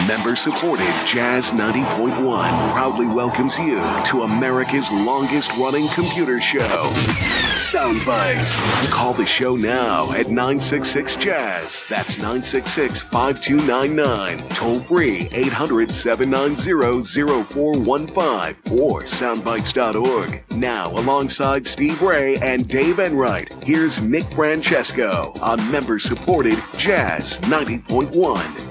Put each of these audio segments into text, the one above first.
Member-supported Jazz 90.1 proudly welcomes you to America's longest-running computer show, Sound Bites. Call the show now at 966-JAZZ. That's 966-5299. Toll-free 800-790-0415 or soundbites.org. Now, alongside Steve Ray and Dave Enright, here's Nick Francesco on member-supported Jazz 90.1.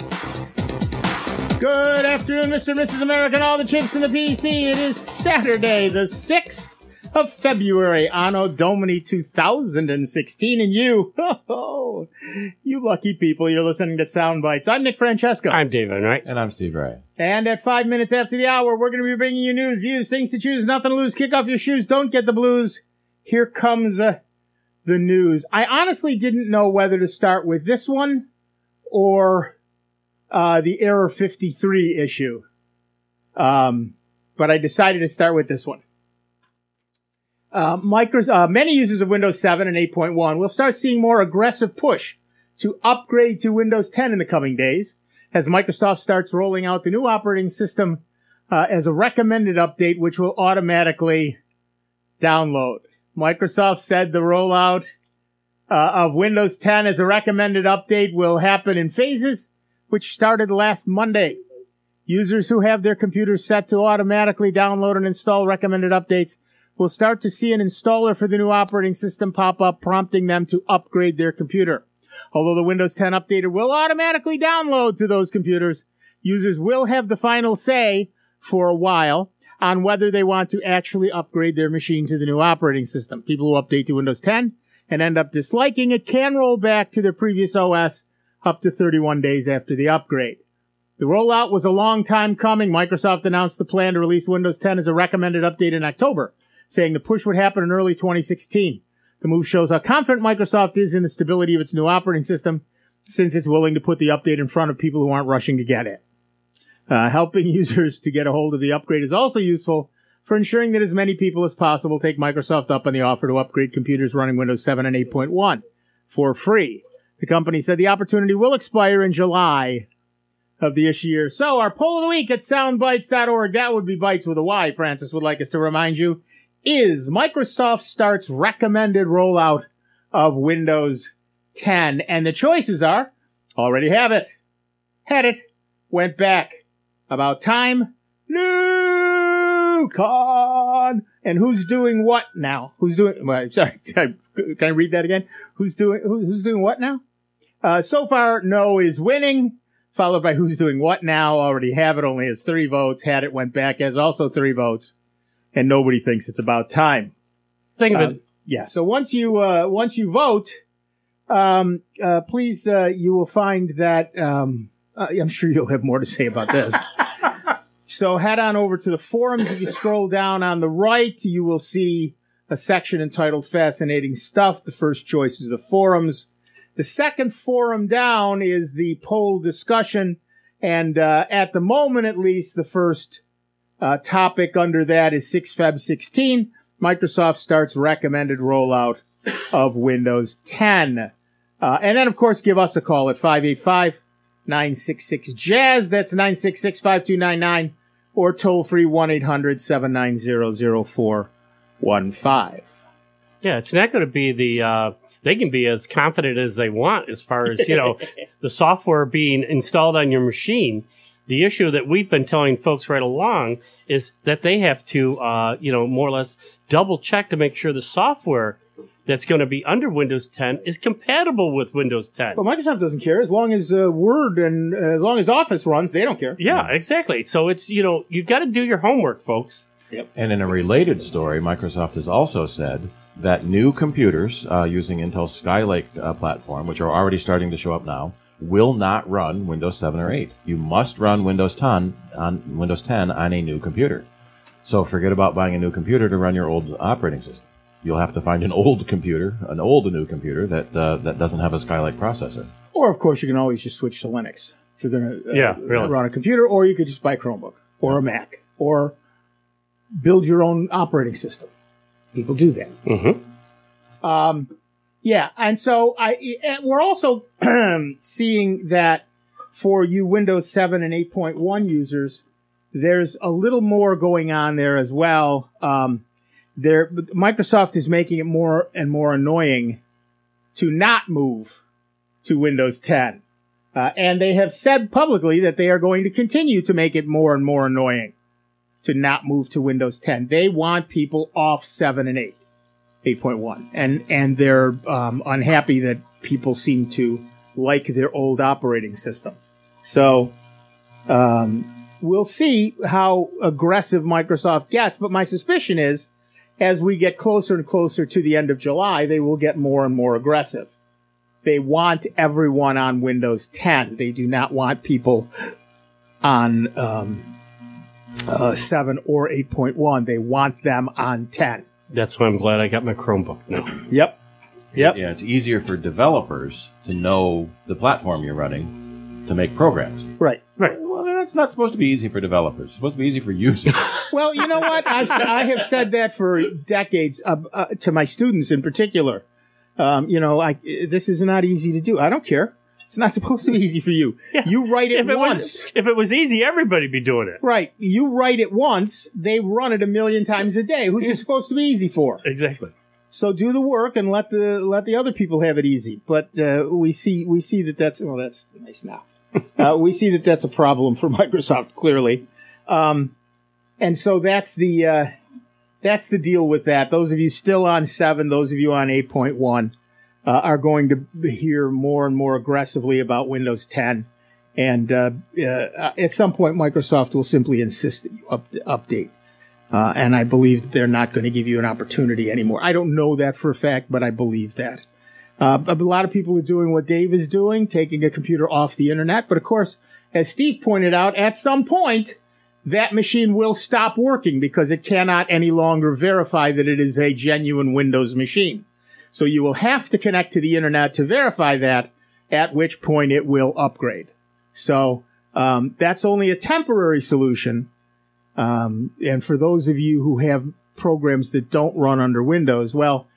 Good afternoon, Mr. and Mrs. America, and all the chips in the PC. It is Saturday, the 6th of February, Anno Domini 2016, and you lucky people, you're listening to Sound Bites. I'm Nick Francesco. I'm Dave Enright. And I'm Steve Ray. And at 5 minutes after the hour, we're going to be bringing you news, views, things to choose, nothing to lose. Kick off your shoes, don't get the blues. Here comes the news. I honestly didn't know whether to start with this one or the Error 53 issue. But I decided to start with this one. Many users of Windows 7 and 8.1 will start seeing more aggressive push to upgrade to Windows 10 in the coming days as Microsoft starts rolling out the new operating system as a recommended update, which will automatically download. Microsoft said the rollout of Windows 10 as a recommended update will happen in phases, which started last Monday. Users who have their computers set to automatically download and install recommended updates will start to see an installer for the new operating system pop up, prompting them to upgrade their computer. Although the Windows 10 updater will automatically download to those computers, users will have the final say for a while on whether they want to actually upgrade their machine to the new operating system. People who update to Windows 10 and end up disliking it can roll back to their previous OS up to 31 days after the upgrade. The rollout was a long time coming. Microsoft announced the plan to release Windows 10 as a recommended update in October, saying the push would happen in early 2016. The move shows how confident Microsoft is in the stability of its new operating system, since it's willing to put the update in front of people who aren't rushing to get it. Helping users to get a hold of the upgrade is also useful for ensuring that as many people as possible take Microsoft up on the offer to upgrade computers running Windows 7 and 8.1 for free. The company said the opportunity will expire in July of this year. So our poll of the week at soundbites.org, that would be bites with a Y, Francis would like us to remind you, is Microsoft starts recommended rollout of Windows 10. And the choices are, already have it, had it, went back, about time, new con, and who's doing what now? Sorry, can I read that again? Who's doing what now? So far, no is winning, followed by who's doing what now. Already have it, only has 3 votes. Had it, went back, has also 3 votes. And nobody thinks it's about time. Think of it. Yeah, so once you vote, please, you will find that, I'm sure you'll have more to say about this. So head on over to the forums. If you scroll down on the right, you will see a section entitled Fascinating Stuff. The first choice is the forums. The second forum down is the poll discussion, and at the moment, at least, the first topic under that is 6 Feb 16. Microsoft starts recommended rollout of Windows 10. And then, of course, give us a call at 585-966-JAZZ. That's 966-5299, or toll-free 1-800-790-0415. Yeah, it's not going to be they can be as confident as they want as far as, the software being installed on your machine. The issue that we've been telling folks right along is that they have to, more or less double check to make sure the software that's going to be under Windows 10 is compatible with Windows 10. But Microsoft doesn't care. As long as Word and as long as Office runs, they don't care. Yeah, exactly. So it's, you've got to do your homework, folks. Yep. And in a related story, Microsoft has also said that new computers using Intel's Skylake platform, which are already starting to show up now, will not run Windows 7 or 8. You must run Windows 10 on a new computer. So forget about buying a new computer to run your old operating system. You'll have to find an old new computer that doesn't have a Skylake processor. Or, of course, you can always just switch to Linux if you're going to run a computer, or you could just buy a Chromebook or a Mac or build your own operating system. People do that. Mm-hmm. Yeah, and so we're also seeing that for you Windows 7 and 8.1 users, there's a little more going on there as well. Microsoft is making it more and more annoying to not move to Windows 10. And they have said publicly that they are going to continue to make it more and more annoying to not move to Windows 10. They want people off 7 and 8.1. And they're unhappy that people seem to like their old operating system. So we'll see how aggressive Microsoft gets. But my suspicion is, as we get closer and closer to the end of July, they will get more and more aggressive. They want everyone on Windows 10. They do not want people on 7 or 8.1. They want them on 10. That's why I'm glad I got my Chromebook now. Yep. Yeah, it's easier for developers to know the platform you're running to make programs. Right. Well, that's not supposed to be easy for developers. It's supposed to be easy for users. Well, you know what? I have said that for decades to my students in particular. This is not easy to do. I don't care. It's not supposed to be easy for you. Yeah. You write it once. If it was easy, everybody'd be doing it. Right. You write it once, they run it 1,000,000 times a day. Who's it supposed to be easy for? Exactly. So do the work and let the other people have it easy. But we see that that's nice now. We see that that's a problem for Microsoft clearly, and so that's the deal with that. Those of you still on 7, those of you on 8.1 are going to hear more and more aggressively about Windows 10, and at some point Microsoft will simply insist that you update. And I believe that they're not going to give you an opportunity anymore. I don't know that for a fact, but I believe that. A lot of people are doing what Dave is doing, taking a computer off the internet. But of course, as Steve pointed out, at some point, that machine will stop working because it cannot any longer verify that it is a genuine Windows machine. So you will have to connect to the internet to verify that, at which point it will upgrade. So that's only a temporary solution. And for those of you who have programs that don't run under Windows,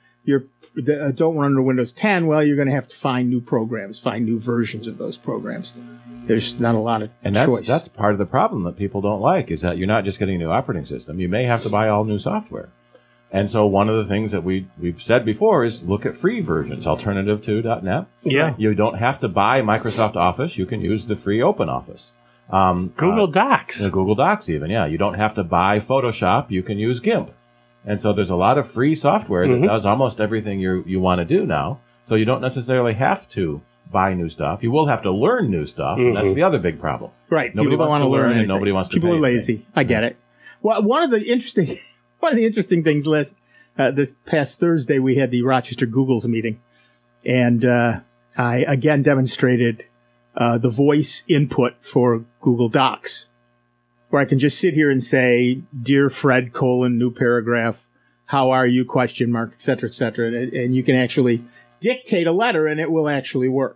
don't run under Windows 10, you're going to have to find new programs, find new versions of those programs. There's not a lot of choice. That's part of the problem that people don't like, is that you're not just getting a new operating system. You may have to buy all new software. And so one of the things that we've said before is look at free versions, alternative to .NET. Yeah. You don't have to buy Microsoft Office. You can use the free OpenOffice. Google Docs. Google Docs even, yeah. You don't have to buy Photoshop. You can use GIMP. And so there's a lot of free software that does almost everything you want to do now. So you don't necessarily have to buy new stuff. You will have to learn new stuff, and that's the other big problem. Right. Nobody people wants don't to learn, anything. and nobody wants to People pay are lazy. anything. I get it. Well, one of the interesting things, Les, this past Thursday we had the Rochester Googles meeting, and I again demonstrated the voice input for Google Docs, where I can just sit here and say, "Dear Fred, new paragraph, how are you, ? Et cetera, and you can actually dictate a letter, and it will actually work.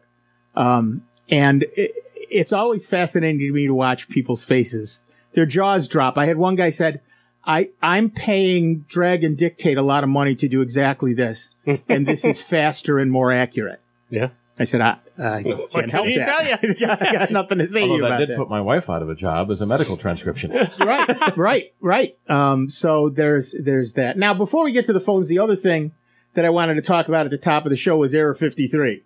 And it's always fascinating to me to watch people's faces. Their jaws drop. I had one guy said, I'm paying Drag and Dictate a lot of money to do exactly this, and this is faster and more accurate. Yeah. I said, I can't help that. Tell you? I got nothing to say to you Although about that did put my wife out of a job as a medical transcriptionist. Right. So there's that. Now, before we get to the phones, the other thing that I wanted to talk about at the top of the show was Error 53.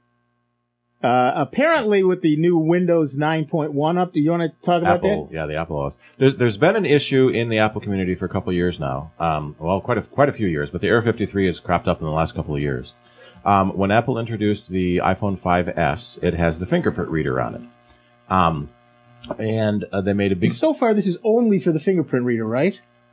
Apparently, with the new Windows 9.1 up, do you want to talk about that? Yeah, the Apple OS. There's been an issue in the Apple community for a couple of years now. Quite a few years, but the Error 53 has cropped up in the last couple of years. When Apple introduced the iPhone 5S, it has the fingerprint reader on it. And they made a big. So far, this is only for the fingerprint reader, right?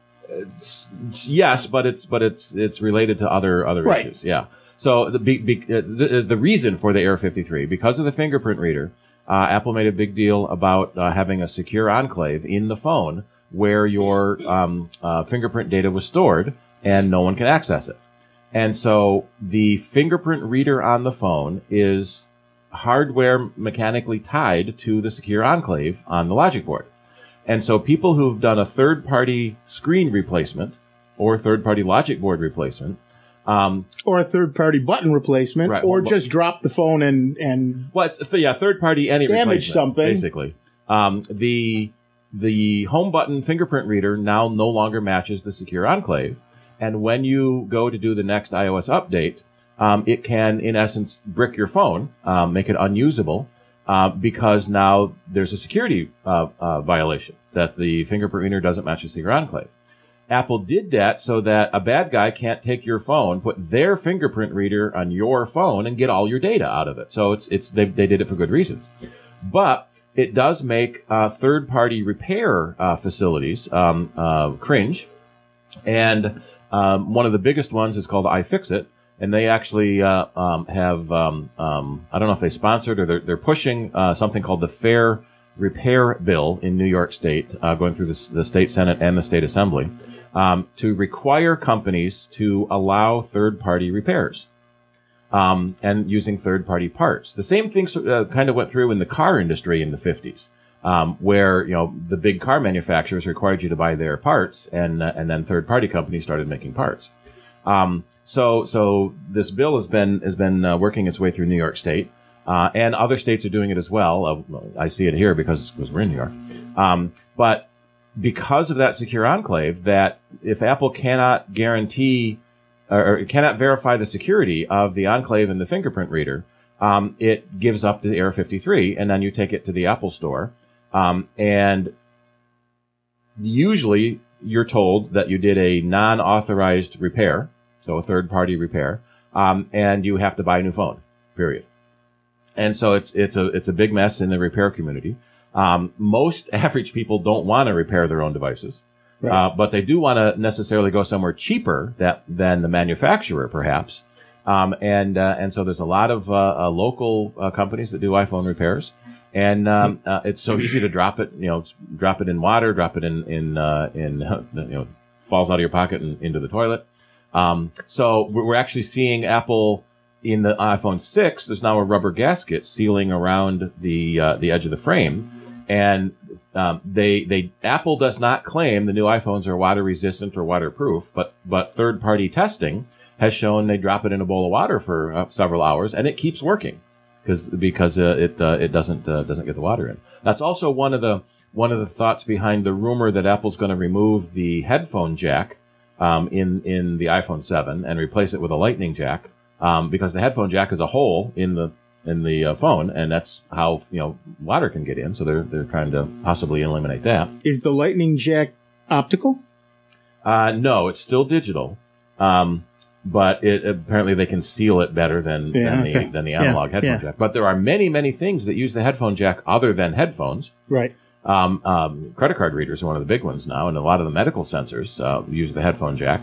Yes, but it's related to other right. issues. Yeah. So the reason for the Error 53, because of the fingerprint reader, Apple made a big deal about having a secure enclave in the phone where your fingerprint data was stored and no one can access it. And so the fingerprint reader on the phone is hardware mechanically tied to the secure enclave on the logic board. And so people who've done a third-party screen replacement or third-party logic board replacement Or a third-party button replacement, Right, or well, just drop the phone and Well, it's, third party any damage replacement, something. basically. The home button fingerprint reader now no longer matches the Secure Enclave, and when you go to do the next iOS update, it can, in essence, brick your phone, make it unusable, because now there's a security violation that the fingerprint reader doesn't match the Secure Enclave. Apple did that so that a bad guy can't take your phone, put their fingerprint reader on your phone, and get all your data out of it. So they did it for good reasons. But it does make third-party repair facilities cringe. And one of the biggest ones is called iFixit. And they actually have, I don't know if they sponsored or they're pushing something called the Fair Repair Bill in New York State, going through the State Senate and the State Assembly, to require companies to allow third-party repairs and using third-party parts. The same thing kind of went through in the car industry in the 50s, where the big car manufacturers required you to buy their parts, and then third-party companies started making parts. So this bill has been working its way through New York State. And other states are doing it as well. I see it here because we're in New York. But because of that Secure Enclave, that if Apple cannot guarantee or cannot verify the security of the Enclave and the fingerprint reader, it gives up to Error 53, and then you take it to the Apple Store. And usually you're told that you did a non-authorized repair, so a third-party repair, and you have to buy a new phone, period. And so it's a big mess in the repair community. Most average people don't want to repair their own devices, right. But they do want to necessarily go somewhere cheaper than the manufacturer, perhaps. And so there's a lot of local companies that do iPhone repairs, and it's so easy to drop it. Drop it in water, drop it in falls out of your pocket and into the toilet. So we're actually seeing Apple. In the iPhone 6, there's now a rubber gasket sealing around the edge of the frame, and Apple does not claim the new iPhones are water resistant or waterproof, but third-party testing has shown they drop it in a bowl of water for several hours and it keeps working because it doesn't get the water in. That's also one of the thoughts behind the rumor that Apple's going to remove the headphone jack in the iPhone 7 and replace it with a Lightning jack. Because the headphone jack is a hole in the phone, and that's how water can get in. So they're trying to possibly eliminate that. Is the Lightning jack optical? No, it's still digital, but apparently they can seal it better than the analog headphone jack. But there are many things that use the headphone jack other than headphones. Right. Credit card readers are one of the big ones now, and a lot of the medical sensors use the headphone jack.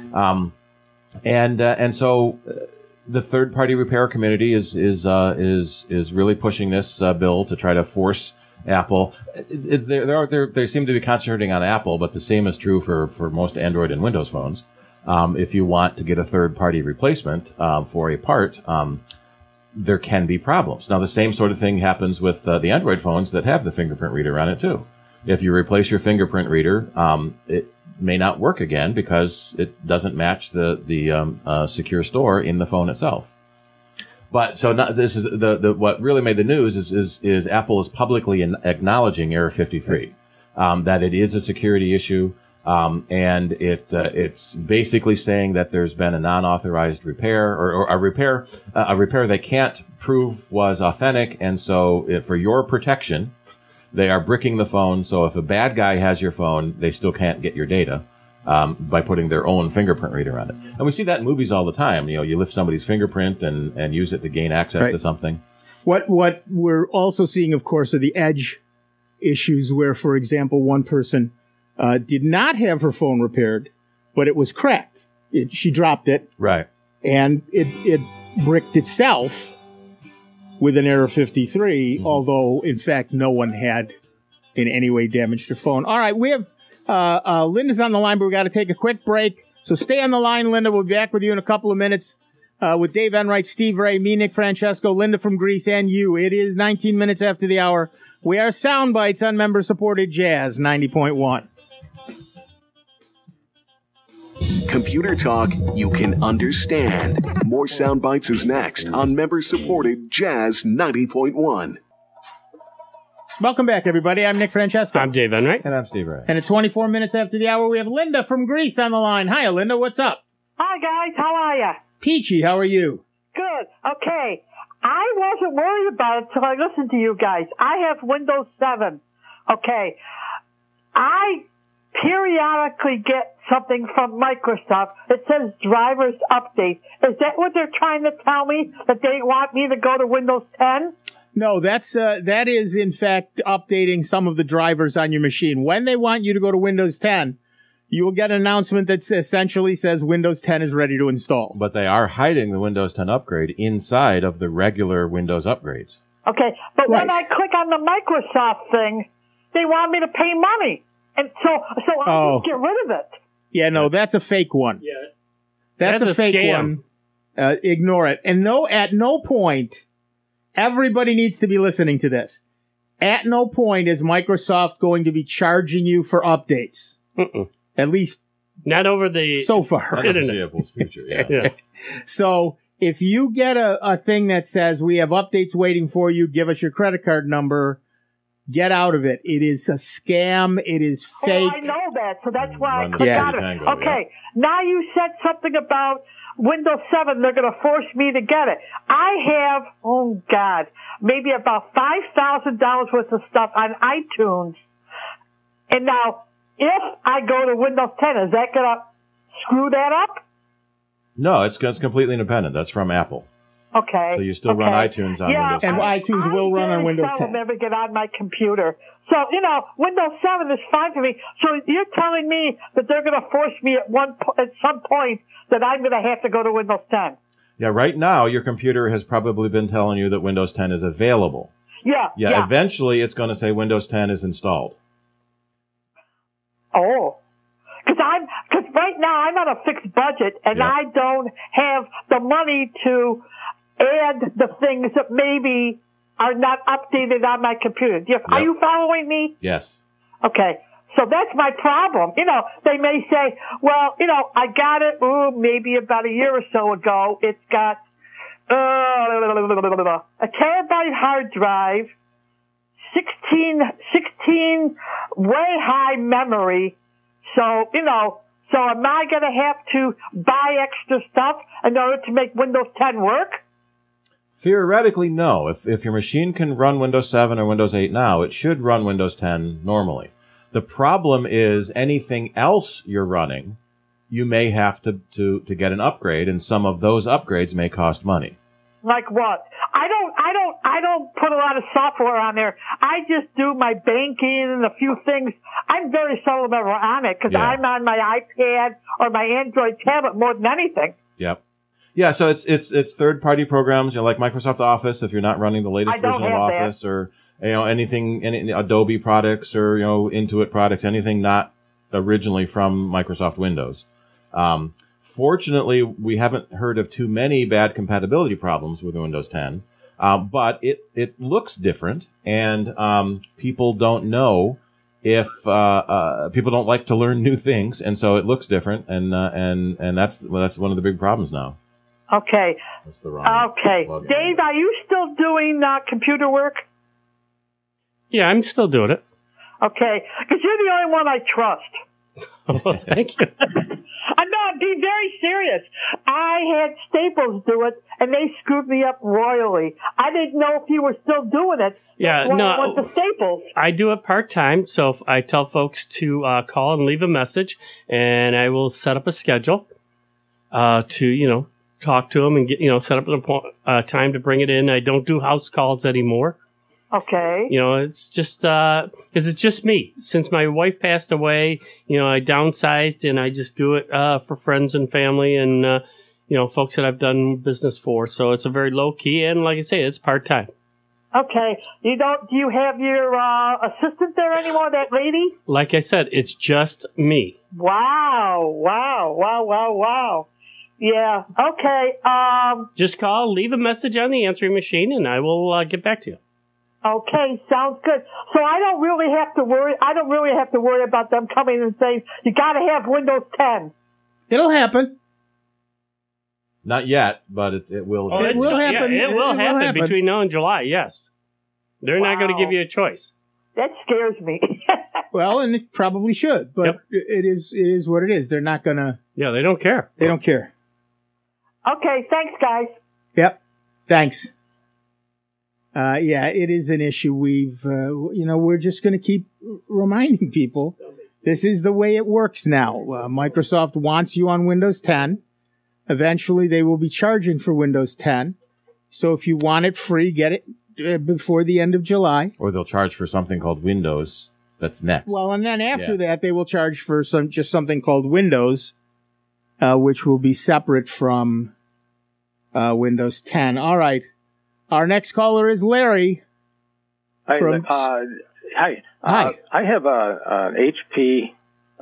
And so. The third-party repair community is really pushing this bill to try to force Apple. They seem to be concentrating on Apple, but the same is true for most Android and Windows phones. If you want to get a third-party replacement for a part, there can be problems. Now, the same sort of thing happens with the Android phones that have the fingerprint reader on it too. If you replace your fingerprint reader, it may not work again because it doesn't match the secure store in the phone itself. But so this is what really made the news is Apple is publicly acknowledging Error 53, that it is a security issue, and it's basically saying that there's been a non-authorized repair or a repair they can't prove was authentic, and so for your protection. They are bricking the phone, so if a bad guy has your phone, they still can't get your data by putting their own fingerprint reader on it. And we see that in movies all the time. You lift somebody's fingerprint and use it to gain access to something. What we're also seeing, of course, are the edge issues where, for example, one person did not have her phone repaired, but it was cracked. She dropped it. Right. And it bricked itself with an Error 53, although, in fact, no one had in any way damaged her phone. All right, we have Linda's on the line, but we got to take a quick break. So stay on the line, Linda. We'll be back with you in a couple of minutes with Dave Enright, Steve Ray, me, Nick Francesco, Linda from Greece, and you. It is 19 minutes after the hour. We are Sound Bites on member-supported Jazz 90.1. Computer talk you can understand. More Sound Bites is next on member-supported Jazz 90.1. Welcome back, everybody. I'm Nick Francesco. I'm Dave Enright. And I'm Steve Ray. And at 24 minutes after the hour, we have Linda from Greece on the line. Hi, Linda. What's up? Hi, guys. How are ya? Peachy, how are you? Good. Okay. I wasn't worried about it till I listened to you guys. I have Windows 7. Okay. I periodically get something from Microsoft. It says drivers update. Is that what they're trying to tell me? That they want me to go to Windows 10? No, that is in fact updating some of the drivers on your machine. When they want you to go to Windows 10, you will get an announcement that essentially says Windows 10 is ready to install. But they are hiding the Windows 10 upgrade inside of the regular Windows upgrades. Okay. But when Right. I click on the Microsoft thing, they want me to pay money. And so I just get rid of it. Yeah, no, that's a fake one. Yeah. That's a fake scam. one. Ignore it. And at no point, everybody needs to be listening to this. At no point is Microsoft going to be charging you for updates. Mm-mm. At least Not over the so far. Unforeseeable future, yeah. Yeah. So if you get a thing that says we have updates waiting for you, give us your credit card number, get out of it. It is a scam. It is fake. Oh, I know that, so that's why I Run the clicked Yeah. on it. Tango, Okay, now you said something about Windows 7. They're going to force me to get it. I have, oh God, maybe about $5,000 worth of stuff on iTunes. And now, if I go to Windows 10, is that going to screw that up? No, it's completely independent. That's from Apple. Okay. So you still run okay. iTunes on Yeah, Windows 10. And iTunes will run on Windows 10. I never get on my computer. So, Windows 7 is fine for me. So you're telling me that they're going to force me at some point that I'm going to have to go to Windows 10. Yeah, right now your computer has probably been telling you that Windows 10 is available. Yeah. Yeah, eventually it's going to say Windows 10 is installed. Oh. Because right now I'm on a fixed budget and Yeah. I don't have the money to add the things that maybe are not updated on my computer. Are you following me? Yes. Okay. So that's my problem. They may say, well, I got it maybe about a year or so ago. It's got a terabyte hard drive, 16 way high memory. So am I going to have to buy extra stuff in order to make Windows 10 work? Theoretically, no. If your machine can run Windows 7 or Windows 8 now, it should run Windows 10 normally. The problem is anything else you're running, you may have to get an upgrade, and some of those upgrades may cost money. Like what? I don't put a lot of software on there. I just do my banking and a few things. I'm very seldom ever on it because I'm on my iPad or my Android tablet more than anything. Yep. Yeah, so it's third-party programs, like Microsoft Office, if you're not running the latest version of Office, that. Or any Adobe products or Intuit products, anything not originally from Microsoft Windows. Fortunately, we haven't heard of too many bad compatibility problems with Windows 10, but it looks different, and people don't know if people don't like to learn new things, and so it looks different, and that's one of the big problems now. Okay. That's the wrong. Okay, login. Dave, are you still doing computer work? Yeah, I'm still doing it. Okay, because you're the only one I trust. Well, thank you. I'm not being very serious. I had Staples do it, and they screwed me up royally. I didn't know if you were still doing it. Yeah, That's why no. I went to Staples. I do it part-time, so if I tell folks to call and leave a message, and I will set up a schedule to, talk to them and get, set up a time to bring it in. I don't do house calls anymore. Okay. It's just because it's just me. Since my wife passed away, I downsized and I just do it for friends and family and folks that I've done business for. So it's a very low key, and like I say, it's part time. Okay. Do you have your assistant there anymore? That lady? Like I said, it's just me. Wow. Yeah. Okay. Just call, leave a message on the answering machine, and I will get back to you. Okay, sounds good. So I don't really have to worry about them coming and saying, you gotta have Windows 10. It'll happen. Not yet, but it will. Oh, It will happen. Yeah, it will It will happen happen. between now and July. Yes, they're not going to Wow. give you a choice. That scares me. Well, and it probably should, but Yep. it is what it is. They're not gonna. Yeah, they don't care. They don't care. Okay, thanks, guys. Yep. Thanks. Yeah, it is an issue. We're just going to keep reminding people this is the way it works now. Microsoft wants you on Windows 10. Eventually, they will be charging for Windows 10. So if you want it free, get it before the end of July. Or they'll charge for something called Windows. That's next. Well, and then after Yeah. that, they will charge for something called Windows, which will be separate from Windows 10. All right. Our next caller is Larry. Hi. From- Hi. Hi. I have an HP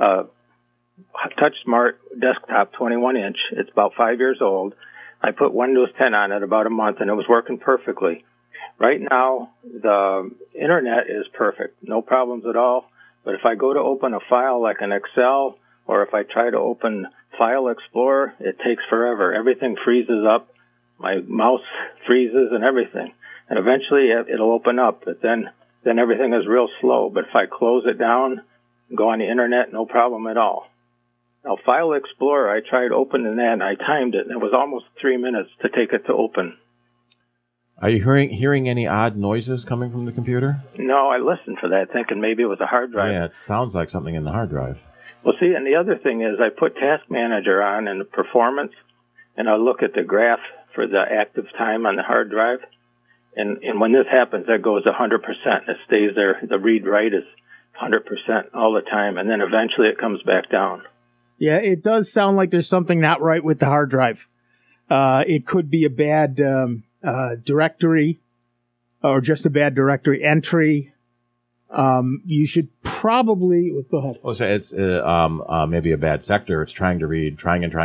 Touch Smart desktop, 21-inch. It's about 5 years old. I put Windows 10 on it about a month, and it was working perfectly. Right now, the internet is perfect, no problems at all. But if I go to open a file like an Excel, or if I try to open File Explorer, it takes forever. Everything freezes up. My mouse freezes and everything. And eventually it'll open up, but then everything is real slow. But if I close it down, go on the internet, no problem at all. Now, File Explorer, I tried opening that, and I timed it, and it was almost 3 minutes to take it to open. Are you hearing any odd noises coming from the computer? No, I listened for that, thinking maybe it was a hard drive. Yeah, it sounds like something in the hard drive. Well, see, and the other thing is I put Task Manager on in the performance, and I look at the graph for the active time on the hard drive. And when this happens, that goes 100%. It stays there. The read-write is 100% all the time, and then eventually it comes back down. Yeah, it does sound like there's something not right with the hard drive. It could be a bad directory or just a bad directory entry. You should probably go ahead. Oh, so it's maybe a bad sector. It's trying to read, trying, and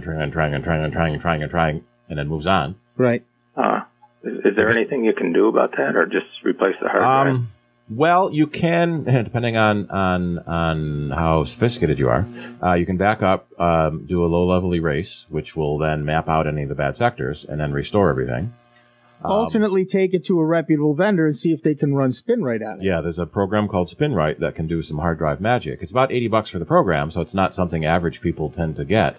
then moves on. Right. Is there anything you can do about that, or just replace the hard drive? Well, you can, depending on how sophisticated you are, you can back up, do a low-level erase, which will then map out any of the bad sectors, and then restore everything. Alternately, take it to a reputable vendor and see if they can run SpinRite on it. Yeah, there's a program called SpinRite that can do some hard drive magic. It's about $80 for the program, so it's not something average people tend to get.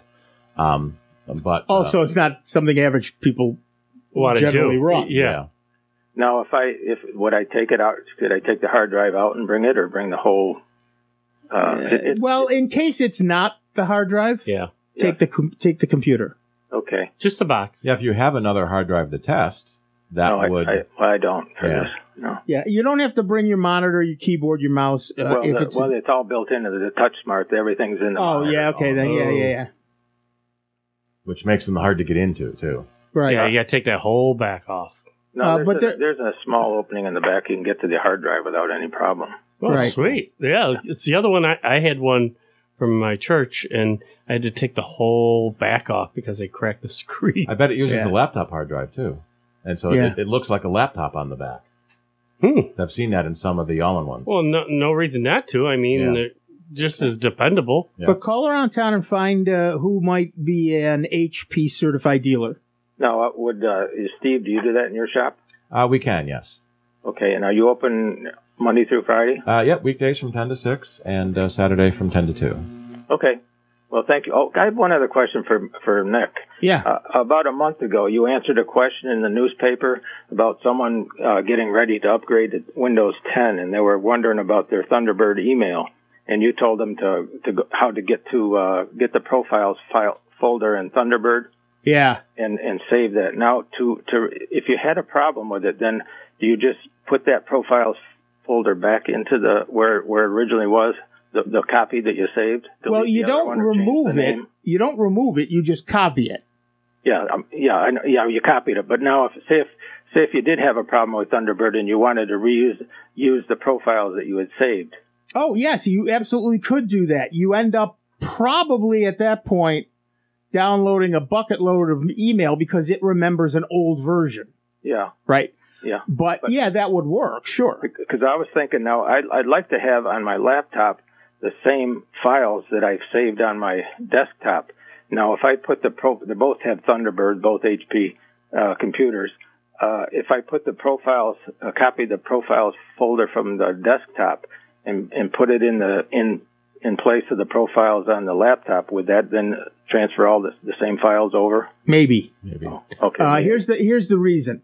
But so it's not something average people Want to generally do? run. Yeah. Now, would I take it out? Could I take the hard drive out and bring it, or bring the whole? Well, in case it's not the hard drive, Yeah. take the computer. Okay. Just the box. Yeah, if you have another hard drive to test, that No, would. I don't. For Yeah. this. No. Yeah, you don't have to bring your monitor, your keyboard, your mouse. It's all built into the Touch Smart. Everything's in the Oh, monitor. yeah, okay, then, yeah. Which makes them hard to get into, too. Right. Yeah, you got to take that whole back off. No, but there's a small opening in the back. You can get to the hard drive without any problem. Oh, Right. sweet. Yeah, it's the other one. I had one from my church, and I had to take the whole back off because they cracked the screen. I bet it uses Yeah. a laptop hard drive, too. And so Yeah. it looks like a laptop on the back. I've seen that in some of the all-in-ones. Well, no reason not to. I mean, Yeah. they're just as dependable. Yeah. But call around town and find who might be an HP certified dealer. Now, Steve, do you do that in your shop? We can, yes. Okay, and are you open Monday through Friday? Yep, weekdays from 10 to 6 and Saturday from 10 to 2. Okay. Well, thank you. Oh, I have one other question for Nick. Yeah. About a month ago, you answered a question in the newspaper about someone getting ready to upgrade to Windows 10, and they were wondering about their Thunderbird email. And you told them how to get the profiles folder in Thunderbird. Yeah. And save that. Now, if you had a problem with it, then do you just put that profiles folder back into where it originally was, the copy that you saved? Well, you don't remove it. name? You don't remove it. You just copy it. Yeah, I know, you copied it. But now, if you did have a problem with Thunderbird and you wanted to use the profiles that you had saved. Oh, yes, you absolutely could do that. You end up probably at that point downloading a bucket load of email because it remembers an old version. Yeah. Right? Yeah. But yeah, that would work, sure. Because I was thinking now, I'd like to have on my laptop the same files that I've saved on my desktop. Now, if I put they both have Thunderbird, both HP computers. If I put copy the profiles folder from the desktop and put it in place of the profiles on the laptop, would that then transfer all the same files over? Maybe. Oh, okay. Here's the reason.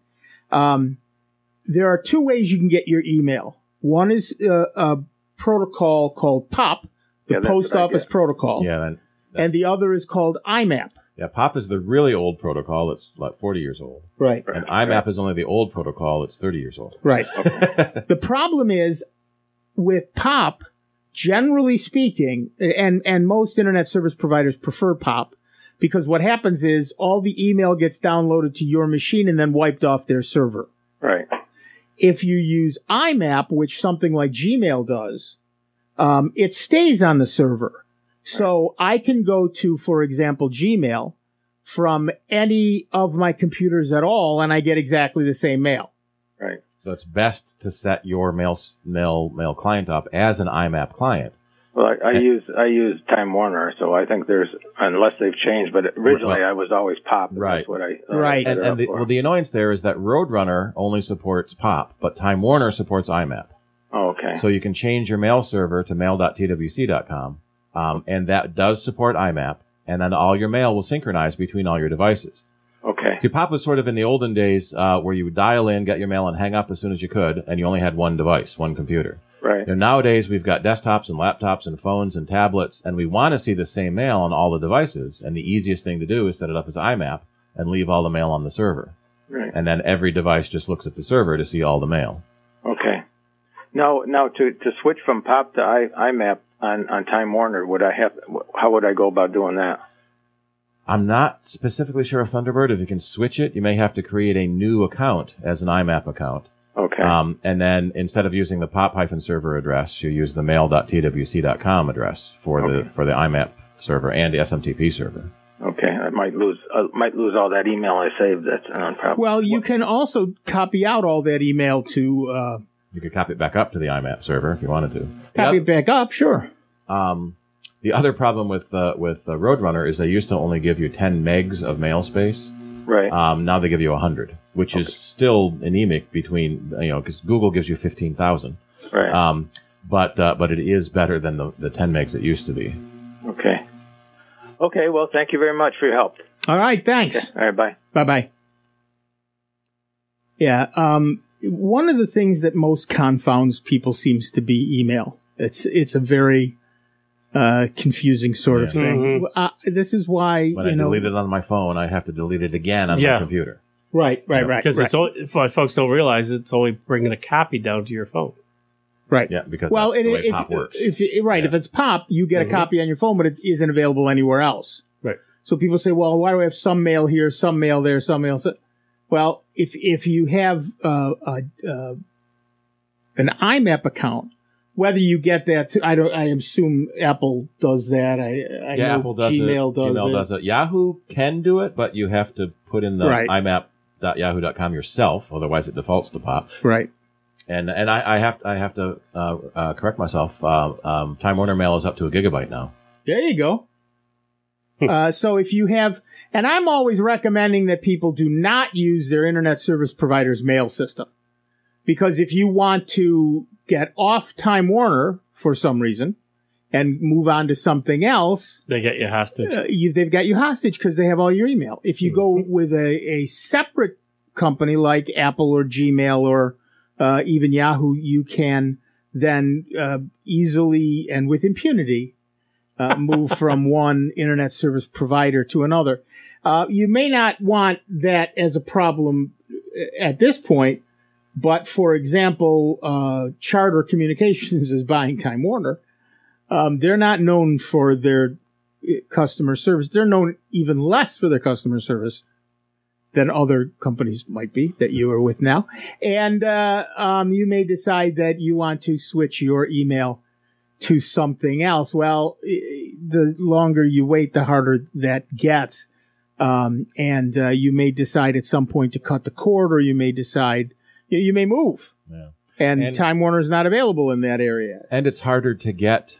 There are two ways you can get your email. One is a protocol called POP, the Post Office Protocol. Yeah, and the other is called IMAP. Yeah, POP is the really old protocol. It's like 40 years old. Right. And IMAP is only the old protocol. It's 30 years old. Right. The problem is with POP, generally speaking, and most internet service providers prefer POP, because what happens is all the email gets downloaded to your machine and then wiped off their server. Right. If you use IMAP, which something like Gmail does, it stays on the server. So I can go to, for example, Gmail from any of my computers at all, and I get exactly the same mail. Right. So it's best to set your mail client up as an IMAP client. Well, I use Time Warner, so I think unless they've changed, but originally I was always POP. Right. That's what I right. And the annoyance there is that Roadrunner only supports POP, but Time Warner supports IMAP. Oh, okay. So you can change your mail server to mail.twc.com, and that does support IMAP, and then all your mail will synchronize between all your devices. Okay. See, POP was sort of in the olden days where you would dial in, get your mail, and hang up as soon as you could, and you only had one device, one computer. Right. Nowadays, we've got desktops and laptops and phones and tablets, and we want to see the same mail on all the devices, and the easiest thing to do is set it up as IMAP and leave all the mail on the server. Right. And then every device just looks at the server to see all the mail. Okay. Now to switch from POP to IMAP on Time Warner, how would I go about doing that? I'm not specifically sure of Thunderbird. If you can switch it, you may have to create a new account as an IMAP account. Okay. And then instead of using the POP-server address, you use the mail.twc.com address for the IMAP server and the SMTP server. Okay. I might lose all that email I saved. That's probably. Well, you can also copy out all that email to. You could copy it back up to the IMAP server if you wanted to. Copy it back up, sure. The other problem with Roadrunner is they used to only give you 10 megs of mail space. Right. Now they give you 100, which is still anemic between, because Google gives you 15,000. Right. But it is better than the 10 megs it used to be. Okay. Okay, well, thank you very much for your help. All right, thanks. Okay. All right, bye. Bye-bye. Yeah, one of the things that most confounds people seems to be email. It's a very confusing sort of thing. Mm-hmm. This is why when I delete it on my phone, I have to delete it again on my computer. Right. Because what folks don't realize, it's only bringing a copy down to your phone. Right. Yeah, because that's the way POP works. If it's POP, you get a copy on your phone, but it isn't available anywhere else. Right. So people say, well, why do I have some mail here, some mail there, some mail? Well, if you have an IMAP account, whether you get that, I assume Apple does that. I know Apple does Gmail it. does Gmail it. does it. Yahoo can do it, but you have to put in the imap.yahoo.com yourself, otherwise it defaults to POP. Right. And I have to correct myself. Time Warner Mail is up to 1 gigabyte now. There you go. So if you have, and I'm always recommending that people do not use their internet service provider's mail system, because if you want to get off Time Warner for some reason and move on to something else, they get you hostage. They've got you hostage because they have all your email. If you go with a separate company like Apple or Gmail or even Yahoo, you can then easily and with impunity move from one internet service provider to another. You may not want that as a problem at this point, but for example, Charter Communications is buying Time Warner. They're not known for their customer service. They're known even less for their customer service than other companies might be that you are with now. And you may decide that you want to switch your email to something else. Well, the longer you wait, the harder that gets. And you may decide at some point to cut the cord, or you may decide you may move. Yeah. And Time Warner is not available in that area. And it's harder to get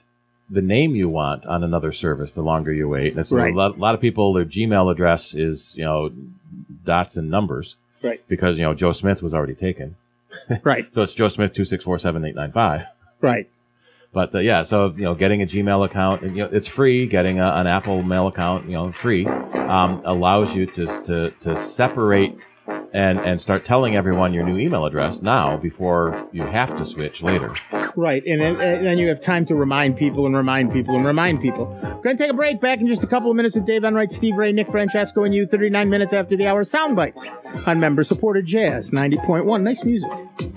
the name you want on another service the longer you wait. That's Right. a lot of people, their Gmail address is, dots and numbers. Right. Because, Joe Smith was already taken. Right. So it's Joe Smith 2647895. Right. But so getting a Gmail account, and, it's free. Getting an Apple Mail account, free, allows you to separate and start telling everyone your new email address now before you have to switch later. Right. And then you have time to remind people and remind people and remind people. We're going to take a break. Back in just a couple of minutes with Dave Enright, Steve Ray, Nick Francesco, and you. 39 minutes after the hour. Sound bites on member-supported Jazz 90.1. Nice music.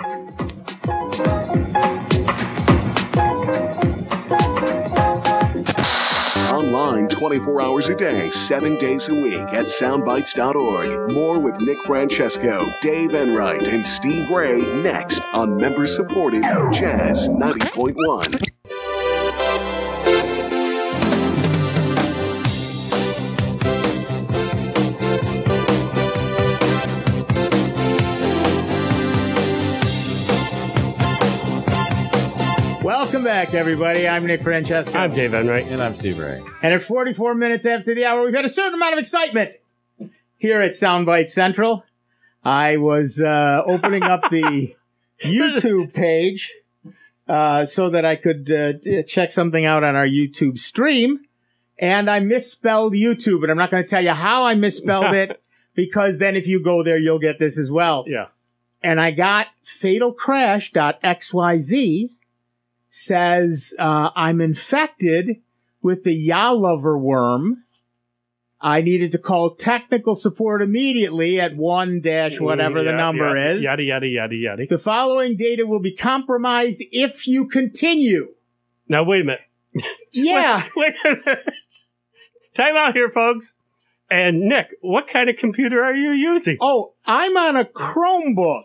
Online 24 hours a day, 7 days a week at soundbites.org. More with Nick Francesco, Dave Enright, and Steve Ray next on member-supported Jazz 90.1. Welcome back, everybody. I'm Nick Francesco. I'm Dave Enright. And I'm Steve Ray. And at 44 minutes after the hour, we've had a certain amount of excitement here at Soundbite Central. I was opening up the YouTube page so that I could check something out on our YouTube stream, and I misspelled YouTube, and I'm not going to tell you how I misspelled it, because then if you go there, you'll get this as well. Yeah. And I got fatalcrash.xyz says, I'm infected with the Yalover worm. I needed to call technical support immediately at 1-whatever the number is. Yada, yada, yada, yada. The following data will be compromised if you continue. Now, wait a minute. Yeah. Wait a minute. Time out here, folks. And Nick, what kind of computer are you using? Oh, I'm on a Chromebook.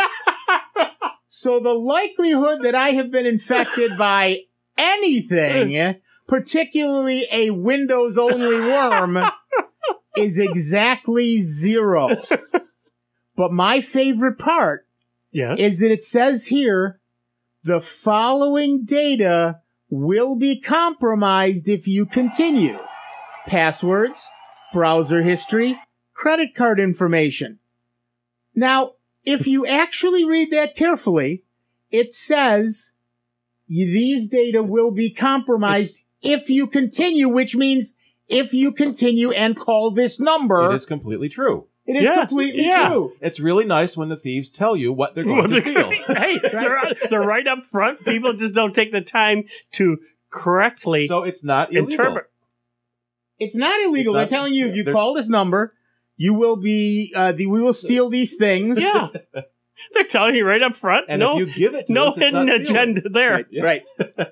So the likelihood that I have been infected by anything, particularly a Windows-only worm, is exactly 0. But my favorite part is that it says here, the following data will be compromised if you continue. Passwords, browser history, credit card information. Now, if you actually read that carefully, it says these data will be compromised if you continue, which means if you continue and call this number. It is completely true. It is completely true. It's really nice when the thieves tell you what they're going to steal. Hey, they're right up front. People just don't take the time to correctly So it's not illegal. interpret. It's not illegal. They're telling you if you call this number, you will be, we will steal these things. Yeah. They're telling you right up front. And no, if you give it to no us, it's hidden not stealing. agenda there. Right. Yeah. Right.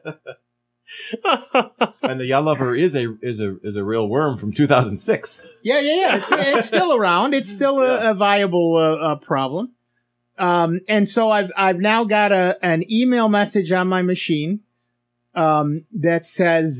And the Yalover is a real worm from 2006. Yeah. It's still around. It's still a viable problem. And so I've now got an email message on my machine that says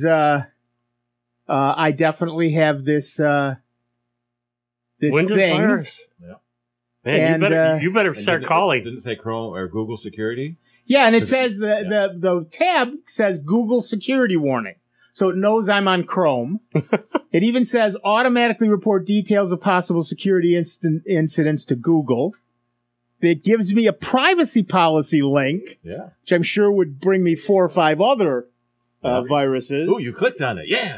I definitely have this Windows thing. virus. Yeah. Man, you better start calling. Didn't say Chrome or Google security. Yeah, and it says the tab says Google security warning. So it knows I'm on Chrome. It even says automatically report details of possible security incidents to Google. It gives me a privacy policy link, which I'm sure would bring me 4 or 5 other viruses. Oh, you clicked on it. Yeah.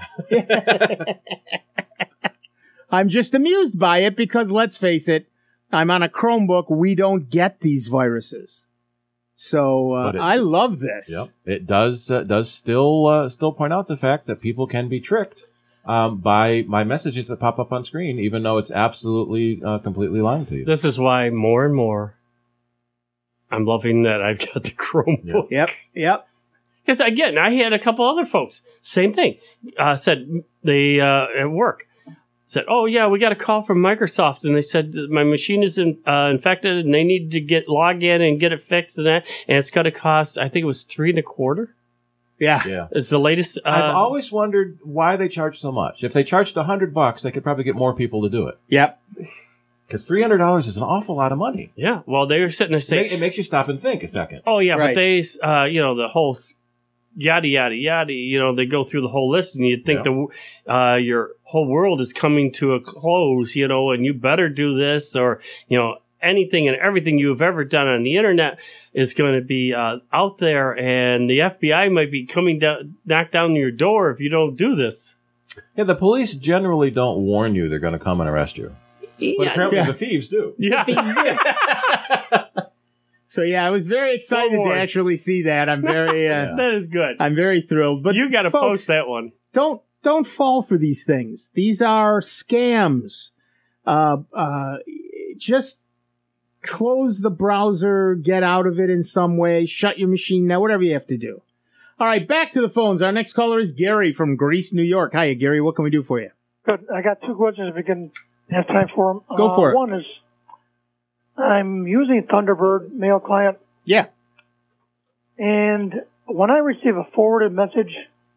I'm just amused by it because, let's face it, I'm on a Chromebook. We don't get these viruses. So I love this. Yep. It does still point out the fact that people can be tricked by my messages that pop up on screen, even though it's absolutely completely lying to you. This is why more and more I'm loving that I've got the Chromebook. Yep. Because again, I had a couple other folks, same thing, said they at work said, "Oh yeah, we got a call from Microsoft, and they said my machine is infected, and they need to log in and get it fixed, and it's going to cost, I think it was $3.25." Yeah. It's the latest. I've always wondered why they charge so much. If they charged $100, they could probably get more people to do it. Yep. Because $300 is an awful lot of money. Yeah. Well, they were sitting there saying It makes you stop and think a second. Oh yeah, Right. but they, the whole yada, yada, yada. You know, they go through the whole list, and you'd think your whole world is coming to a close, you know, and you better do this, or, you know, anything and everything you've ever done on the internet is going to be out there, and the FBI might be coming down, knock down your door if you don't do this. Yeah, the police generally don't warn you they're going to come and arrest you. But apparently the thieves do. Yeah. So I was very excited to actually see that. I'm very that is good. I'm very thrilled. But you got to post that one. Don't fall for these things. These are scams. Just close the browser, get out of it in some way, shut your machine down, whatever you have to do. All right, back to the phones. Our next caller is Gary from Greece, New York. Hiya, Gary. What can we do for you? Good. I got two questions if we can have time for them. Go for it. One is, I'm using Thunderbird mail client. Yeah. And when I receive a forwarded message,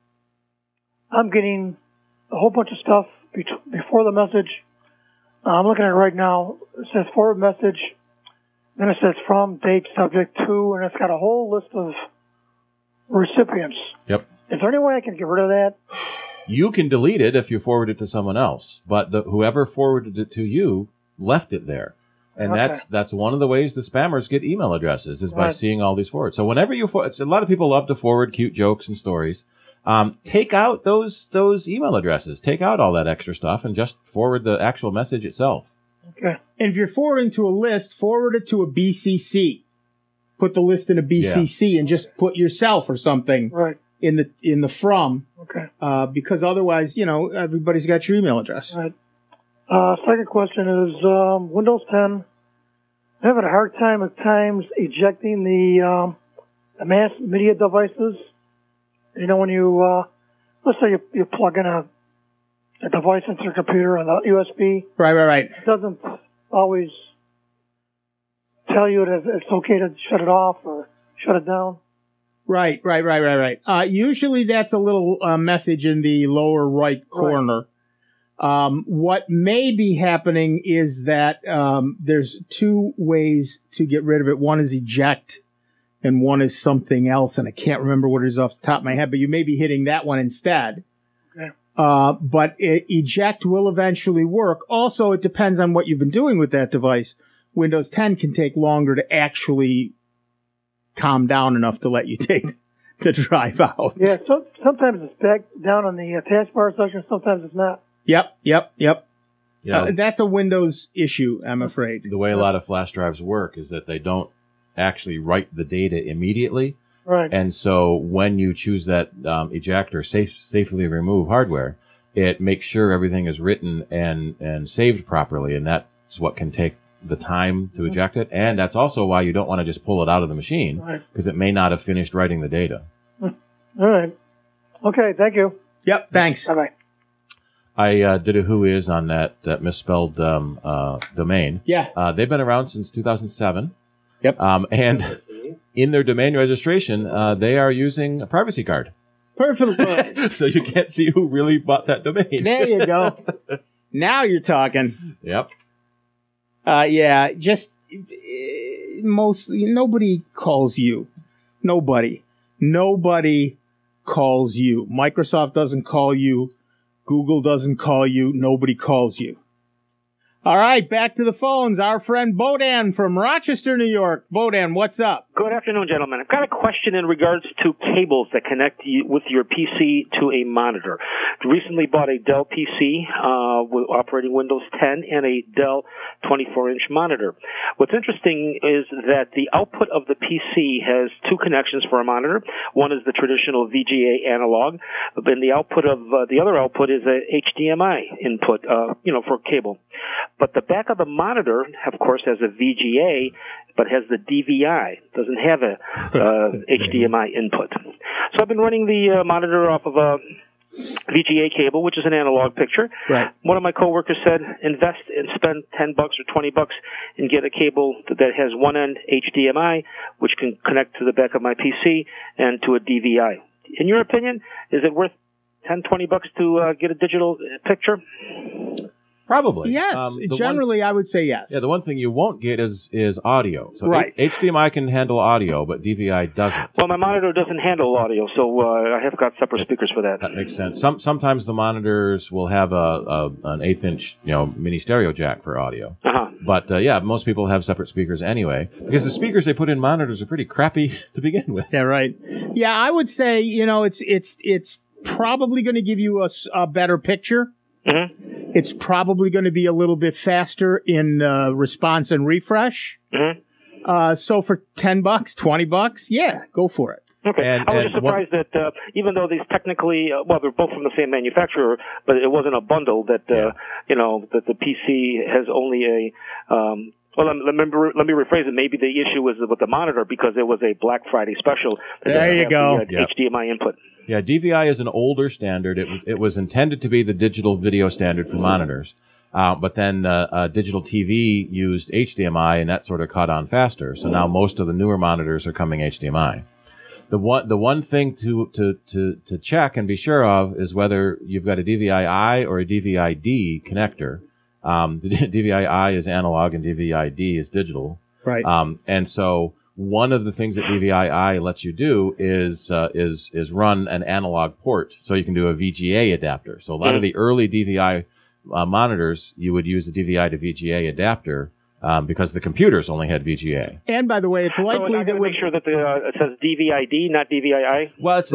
I'm getting a whole bunch of stuff before the message. I'm looking at it right now. It says forward message. Then it says from, date, subject to, and it's got a whole list of recipients. Yep. Is there any way I can get rid of that? You can delete it if you forward it to someone else, but whoever forwarded it to you left it there. And that's one of the ways the spammers get email addresses is by seeing all these forwards. So whenever you a lot of people love to forward cute jokes and stories. Take out those email addresses. Take out all that extra stuff and just forward the actual message itself. Okay. And if you're forwarding to a list, forward it to a BCC. Put the list in a BCC and just put yourself or something in the from. Okay. Because otherwise, everybody's got your email address. Right. Second question is Windows 10. I'm having a hard time at times ejecting the mass media devices. You know, when you let's say you plug in a device into your computer on the USB. Right. It doesn't always tell you that it's okay to shut it off or shut it down. Right. Usually that's a little message in the lower right corner. What may be happening is that there's two ways to get rid of it. One is eject, and one is something else, and I can't remember what it is off the top of my head, but you may be hitting that one instead. Okay. But eject will eventually work. Also, it depends on what you've been doing with that device. Windows 10 can take longer to actually calm down enough to let you take the drive out. Yeah, sometimes it's back down on the taskbar section, sometimes it's not. Yep. Yeah. That's a Windows issue, I'm afraid. The way a lot of flash drives work is that they don't actually write the data immediately. Right. And so when you choose that eject or safely remove hardware, it makes sure everything is written and saved properly, and that's what can take the time to eject it. And that's also why you don't want to just pull it out of the machine, because it may not have finished writing the data. All right. Okay, thank you. Yep, thanks. Bye-bye. I did a Who Is on that misspelled domain. Yeah. They've been around since 2007. Yep. And in their domain registration, they are using a privacy card. Perfect. So you can't see who really bought that domain. There you go. Now you're talking. Yep. Just mostly nobody calls you. Nobody calls you. Microsoft doesn't call you. Google doesn't call you. Nobody calls you. All right, back to the phones. Our friend Bodan from Rochester, New York. Bodan, what's up? Good afternoon, gentlemen. I've got a question in regards to cables that connect you with your PC to a monitor. Recently bought a Dell PC operating Windows 10 and a Dell 24-inch monitor. What's interesting is that the output of the PC has two connections for a monitor. One is the traditional VGA analog, and the output of the other output is a HDMI input, for cable. But the back of the monitor, of course, has a VGA, but has the DVI. Doesn't have a HDMI input. So I've been running the monitor off of a VGA cable, which is an analog picture. Right. One of my coworkers said, invest and spend $10 or $20 and get a cable that has one end HDMI, which can connect to the back of my PC and to a DVI. In your opinion, is it worth $10, $20 to get a digital picture? Probably. Yes, The generally I would say yes. the one thing you won't get is audio. So Right. HDMI can handle audio, but DVI doesn't. Well, my monitor doesn't handle audio, so I have got separate speakers for that. That makes sense. Sometimes the monitors will have an 1/8-inch mini stereo jack for audio. Uh-huh. But most people have separate speakers anyway, because the speakers they put in monitors are pretty crappy to begin with. Yeah, right. Yeah, I would say it's probably going to give you a better picture. Mm-hmm. It's probably going to be a little bit faster in response and refresh. Mm-hmm. So for $10, $20, yeah, go for it. Okay. I was just surprised that even though these technically, they're both from the same manufacturer, but it wasn't a bundle that, that the PC has only a, let me rephrase it. Maybe the issue was with the monitor because it was a Black Friday special. There you go. HDMI input. Yeah, DVI is an older standard. It was intended to be the digital video standard for monitors. But then digital TV used HDMI, and that sort of caught on faster. So now most of the newer monitors are coming HDMI. The one thing to check and be sure of is whether you've got a DVI-I or a DVI-D connector. The DVI-I is analog and DVI-D is digital. Right. And so one of the things that DVI-I lets you do is run an analog port, so you can do a VGA adapter. So a lot of the early DVI monitors, you would use a DVI to VGA adapter because the computers only had VGA. And by the way, it's likely that make sure that it says DVI-D, not DVI-I. Well, it's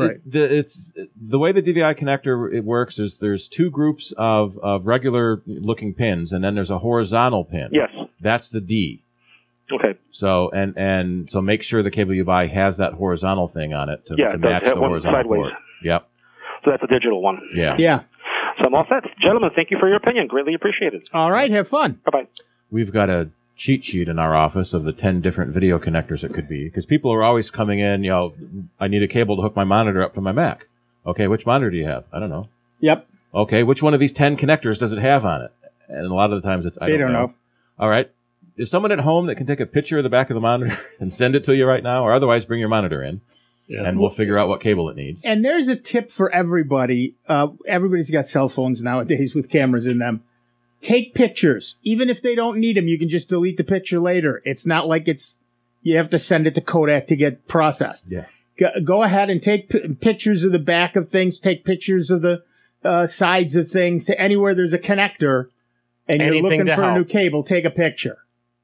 the way the DVI connector works is there's two groups of regular looking pins, and then there's a horizontal pin. Yes, that's the D. Okay. So and so make sure the cable you buy has that horizontal thing on it to match the horizontal port. Yep. So that's a digital one. Yeah. Yeah. So I'm all set. Gentlemen, thank you for your opinion. Greatly appreciated. All right. Have fun. Bye-bye. We've got a cheat sheet in our office of the 10 different video connectors it could be, because people are always coming in, I need a cable to hook my monitor up to my Mac. Okay, which monitor do you have? I don't know. Yep. Okay, which one of these 10 connectors does it have on it? And a lot of the times I don't know. All right. Is someone at home that can take a picture of the back of the monitor and send it to you right now? Or otherwise bring your monitor in and we'll figure out what cable it needs. And there's a tip for everybody. Everybody's got cell phones nowadays with cameras in them. Take pictures. Even if they don't need them, you can just delete the picture later. It's not like you have to send it to Kodak to get processed. Yeah. Go ahead and take pictures of the back of things. Take pictures of the sides of things. To anywhere there's a connector and you're looking for a new cable, take a picture.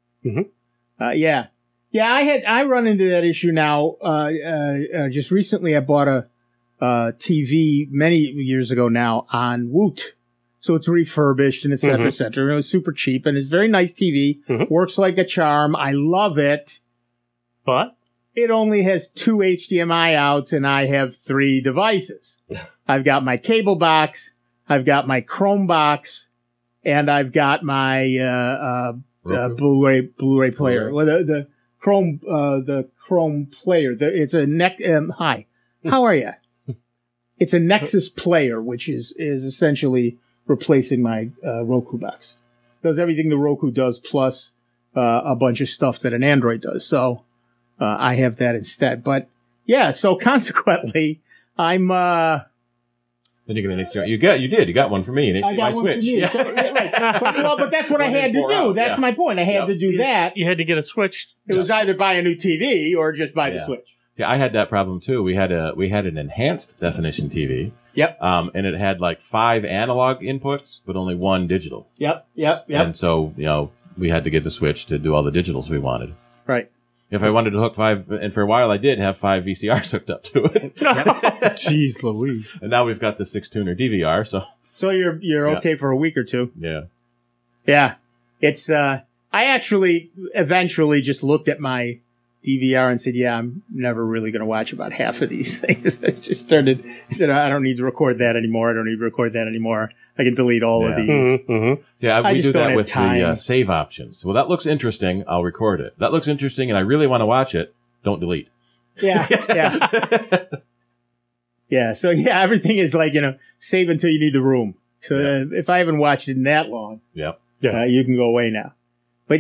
Mm-hmm. Yeah. I run into that issue now. Just recently I bought a TV many years ago now on Woot. So it's refurbished and et cetera, et cetera. It was super cheap and it's very nice TV. Works like a charm. I love it. But it only has 2 HDMI outs and I have 3 devices. I've got my cable box, I've got my Chrome box, and I've got my Blu-ray player. Well, the Chrome player. It's a hi. How are you? It's a Nexus player, which is essentially replacing my Roku box. Does everything the Roku does plus a bunch of stuff that an Android does. So I have that instead. But yeah, so consequently, I'm. Then you're going to you got one for me. And I got one Switch. for you. So, but that's what I had to do. That's my point. I had to do that. You had to get a Switch. It was either buy a new TV or just buy the Switch. See, I had that problem too. We had an enhanced definition TV. Yep. And it had like 5 analog inputs, but only 1 digital. Yep. And so, we had to get the Switch to do all the digitals we wanted. Right. If I wanted to hook 5, and for a while I did have 5 VCRs hooked up to it. Jeez Louise. And now we've got the 6-tuner DVR, So you're okay for a week or two. Yeah. Yeah. It's, I actually eventually just looked at my DVR and said, I'm never really going to watch about half of these things. I said, I don't need to record that anymore. I can delete all of these. Mm-hmm. See, we do that with the save options. Well, that looks interesting. I'll record it. That looks interesting and I really want to watch it. Don't delete. Yeah. Yeah. So everything is like, save until you need the room. So if I haven't watched it in that long, you can go away now. But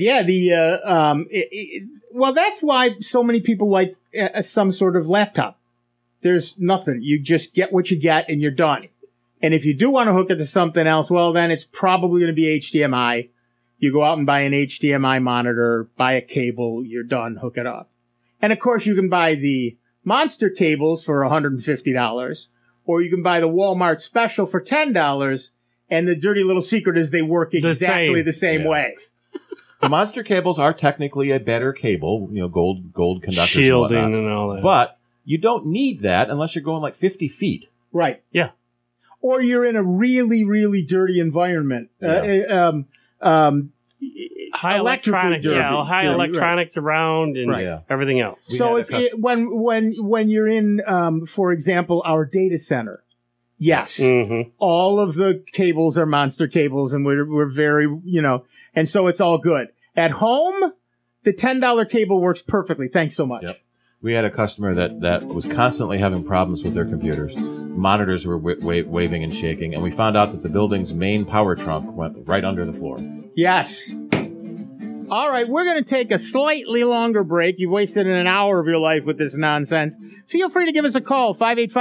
well, that's why so many people like some sort of laptop. There's nothing. You just get what you get and you're done. And if you do want to hook it to something else, well, then it's probably going to be HDMI. You go out and buy an HDMI monitor, buy a cable, you're done, hook it up. And of course, you can buy the Monster cables for $150, or you can buy the Walmart special for $10. And the dirty little secret is they work exactly the same way. The Monster cables are technically a better cable, gold conductors, shielding and all that. But you don't need that unless you're going like 50 feet. Right. Yeah. Or you're in a really, really dirty environment. Yeah. High electronics, high electronics around and everything else. So when you're in, for example, our data center, yes, all of the cables are Monster cables, and we're very, and so it's all good. At home, the $10 cable works perfectly. Thanks so much. Yep. We had a customer that was constantly having problems with their computers. Monitors were waving and shaking, and we found out that the building's main power trunk went right under the floor. Yes. All right, we're going to take a slightly longer break. You've wasted an hour of your life with this nonsense. Feel free to give us a call,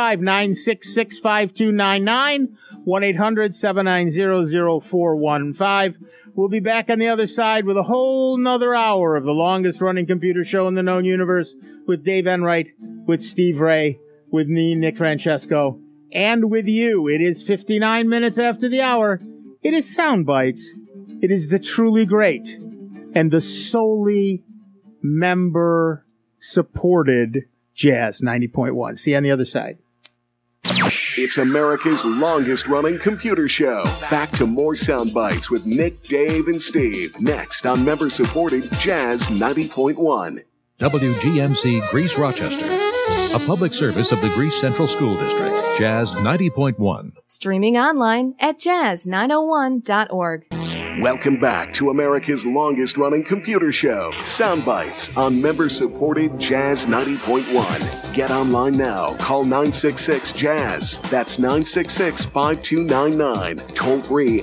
585-966-5299, 1-800-790-0415. We'll be back on the other side with a whole nother hour of the longest-running computer show in the known universe with Dave Enright, with Steve Ray, with me, Nick Francesco, and with you. It is 59 minutes after the hour. It is Sound Bites. It is the truly great and the solely member-supported Jazz 90.1. See you on the other side. It's America's longest-running computer show. Back to more Sound Bites with Nick, Dave, and Steve. Next on member-supported Jazz 90.1. WGMC Greece Rochester. A public service of the Greece Central School District. Jazz 90.1. Streaming online at jazz901.org. Welcome back to America's longest-running computer show, Sound Bites, on member-supported Jazz 90.1. Get online now. Call 966-JAZZ. That's 966-5299. Toll-free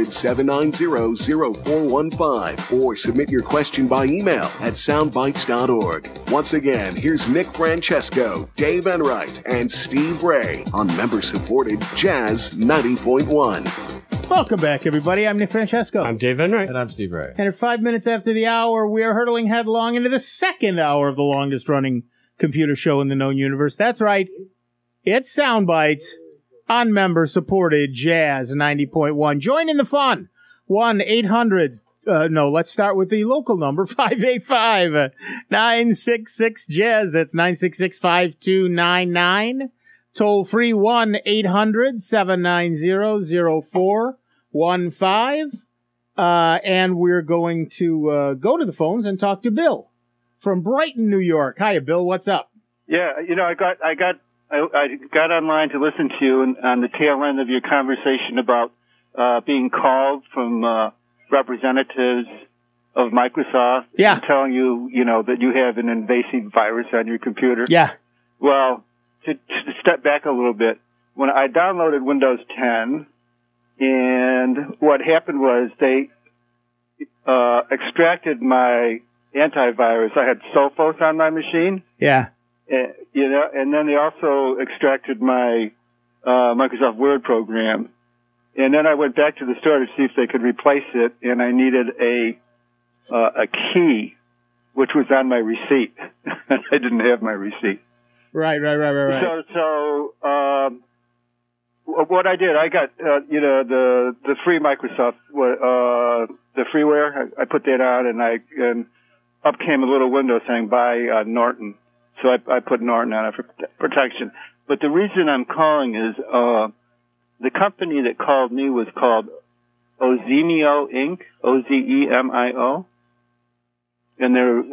800-790-0415. Or submit your question by email at soundbites.org. Once again, here's Nick Francesco, Dave Enright, and Steve Ray on member-supported Jazz 90.1. Welcome back, everybody. I'm Nick Francesco. I'm Dave Enright. And I'm Steve Ray. And at 5 minutes after the hour, we are hurtling headlong into the second hour of the longest-running computer show in the known universe. That's right. It's Sound Bites on member-supported Jazz 90.1. Join in the fun. 1-800... let's start with the local number, 585-966-JAZZ. That's 966-5299. Toll free 1-800-790-0415. And we're going to go to the phones and talk to Bill from Brighton, New York. Hiya, Bill. What's up? Yeah, I got online to listen to you on the tail end of your conversation about being called from representatives of Microsoft and telling you, that you have an invasive virus on your computer. Yeah. Well, to step back a little bit, when I downloaded Windows 10, and what happened was they extracted my antivirus. I had Sophos on my machine. Yeah. And then they also extracted my Microsoft Word program. And then I went back to the store to see if they could replace it, and I needed a key, which was on my receipt. I didn't have my receipt. Right. So what I did, I got the free Microsoft the freeware. I put that on, and up came a little window saying "Buy Norton." So I put Norton on it for protection. But the reason I'm calling is the company that called me was called Ozemio Inc. Ozemio, and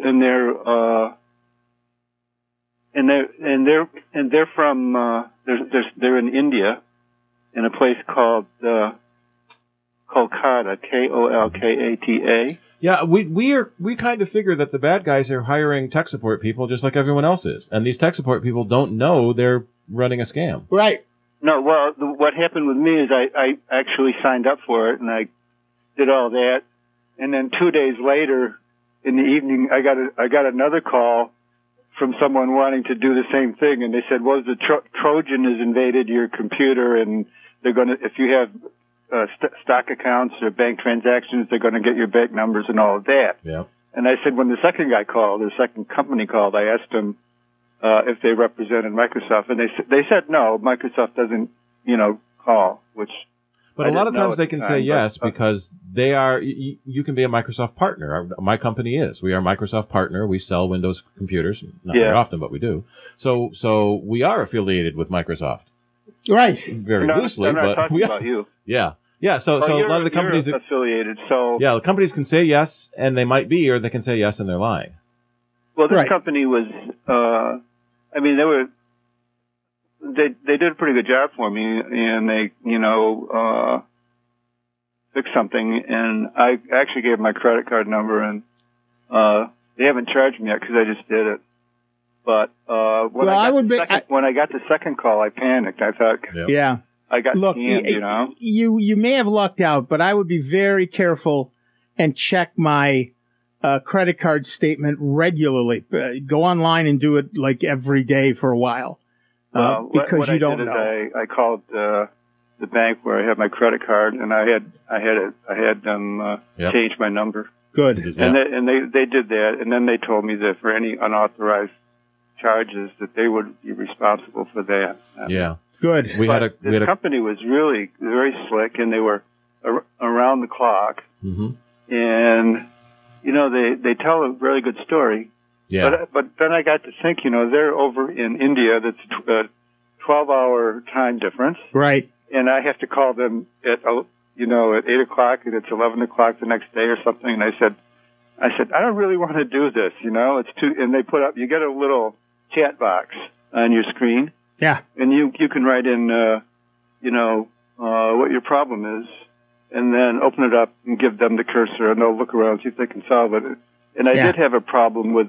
they're from they're in India, in a place called Kolkata, Kolkata. Yeah, we kind of figure that the bad guys are hiring tech support people just like everyone else is, and these tech support people don't know they're running a scam. Right. No, well, what happened with me is I actually signed up for it, and I did all that, and then 2 days later, in the evening, I got another call from someone wanting to do the same thing, and they said, well, the Trojan has invaded your computer, and they're going to, if you have stock accounts or bank transactions, they're going to get your bank numbers and all of that. Yeah. And I said, when the second guy called, the second company called, I asked them if they represented Microsoft, and they said no, Microsoft doesn't, call, which. But a lot of times they can say yes because they are. You can be a Microsoft partner. My company is. We are a Microsoft partner. We sell Windows computers, not very often, but we do. So we are affiliated with Microsoft. Right. Very loosely, I'm not but talking about you. Yeah. Yeah. So a lot of the companies you're affiliated. So yeah, the companies can say yes, and they might be, or they can say yes and they're lying. Well, this company was. They did a pretty good job for me, and they, fixed something, and I actually gave my credit card number, and they haven't charged me yet because I just did it. But when I got the second call, I panicked. I thought, I got scammed, You may have lucked out, but I would be very careful and check my credit card statement regularly. Go online and do it like every day for a while. Because what you don't I did know. Is I called the bank where I had my credit card, and I had them change my number. Good. And they did that, and then they told me that for any unauthorized charges that they would be responsible for that. Yeah. Good. The company was really very slick, and they were around the clock. Mm-hmm. And they tell a really good story. Yeah. But then I got to think, they're over in India. That's a 12-hour time difference. Right. And I have to call them at 8 o'clock, and it's 11 o'clock the next day or something. And I said, I don't really want to do this. It's too. And they put up. You get a little chat box on your screen. Yeah. And you can write in, what your problem is, and then open it up and give them the cursor, and they'll look around and see if they can solve it. And I did have a problem with,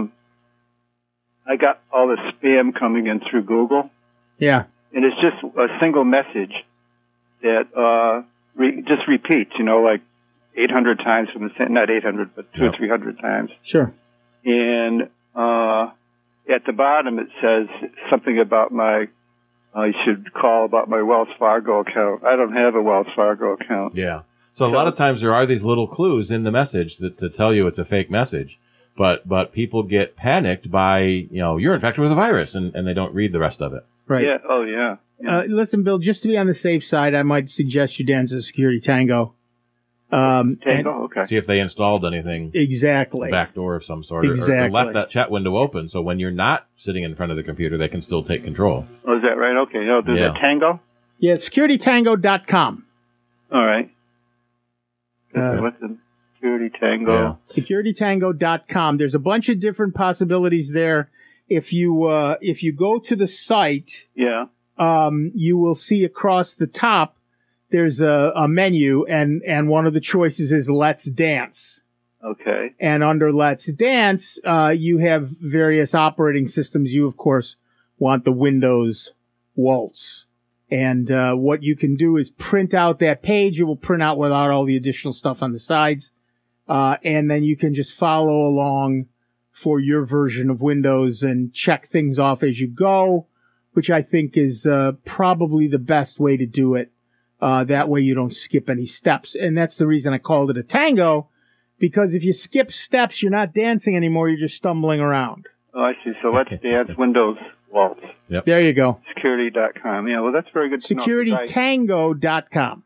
I got all the spam coming in through Google. Yeah. And it's just a single message that just repeats, like 800 times from the same, not 800, but 200 or 300 times. Sure. And at the bottom it says something about you should call about my Wells Fargo account. I don't have a Wells Fargo account. Yeah. So a lot of times there are these little clues in the message to tell you it's a fake message, but people get panicked by, you're infected with a virus, and they don't read the rest of it. Right. Yeah. Oh, yeah. Listen, Bill, just to be on the safe side, I might suggest you dance a Security Tango. Okay. See if they installed anything. Exactly. A backdoor of some sort. Exactly. Or left that chat window open, so when you're not sitting in front of the computer, they can still take control. Oh, is that right? Okay. There's a Tango? Yeah, securitytango.com. All right. What's the Security Tango? Yeah. Securitytango.com. There's a bunch of different possibilities there. If you go to the site, you will see across the top there's a menu, and one of the choices is Let's Dance. Okay. And under Let's Dance, you have various operating systems. You, of course, want the Windows Waltz. And what you can do is print out that page. It will print out without all the additional stuff on the sides. And then you can just follow along for your version of Windows and check things off as you go, which I think is probably the best way to do it. That way you don't skip any steps. And that's the reason I called it a tango, because if you skip steps, you're not dancing anymore. You're just stumbling around. Oh, I see. So Let's Dance Windows Waltz. Yep. There you go. Security.com. Yeah, well, that's very good to know. Securitytango.com.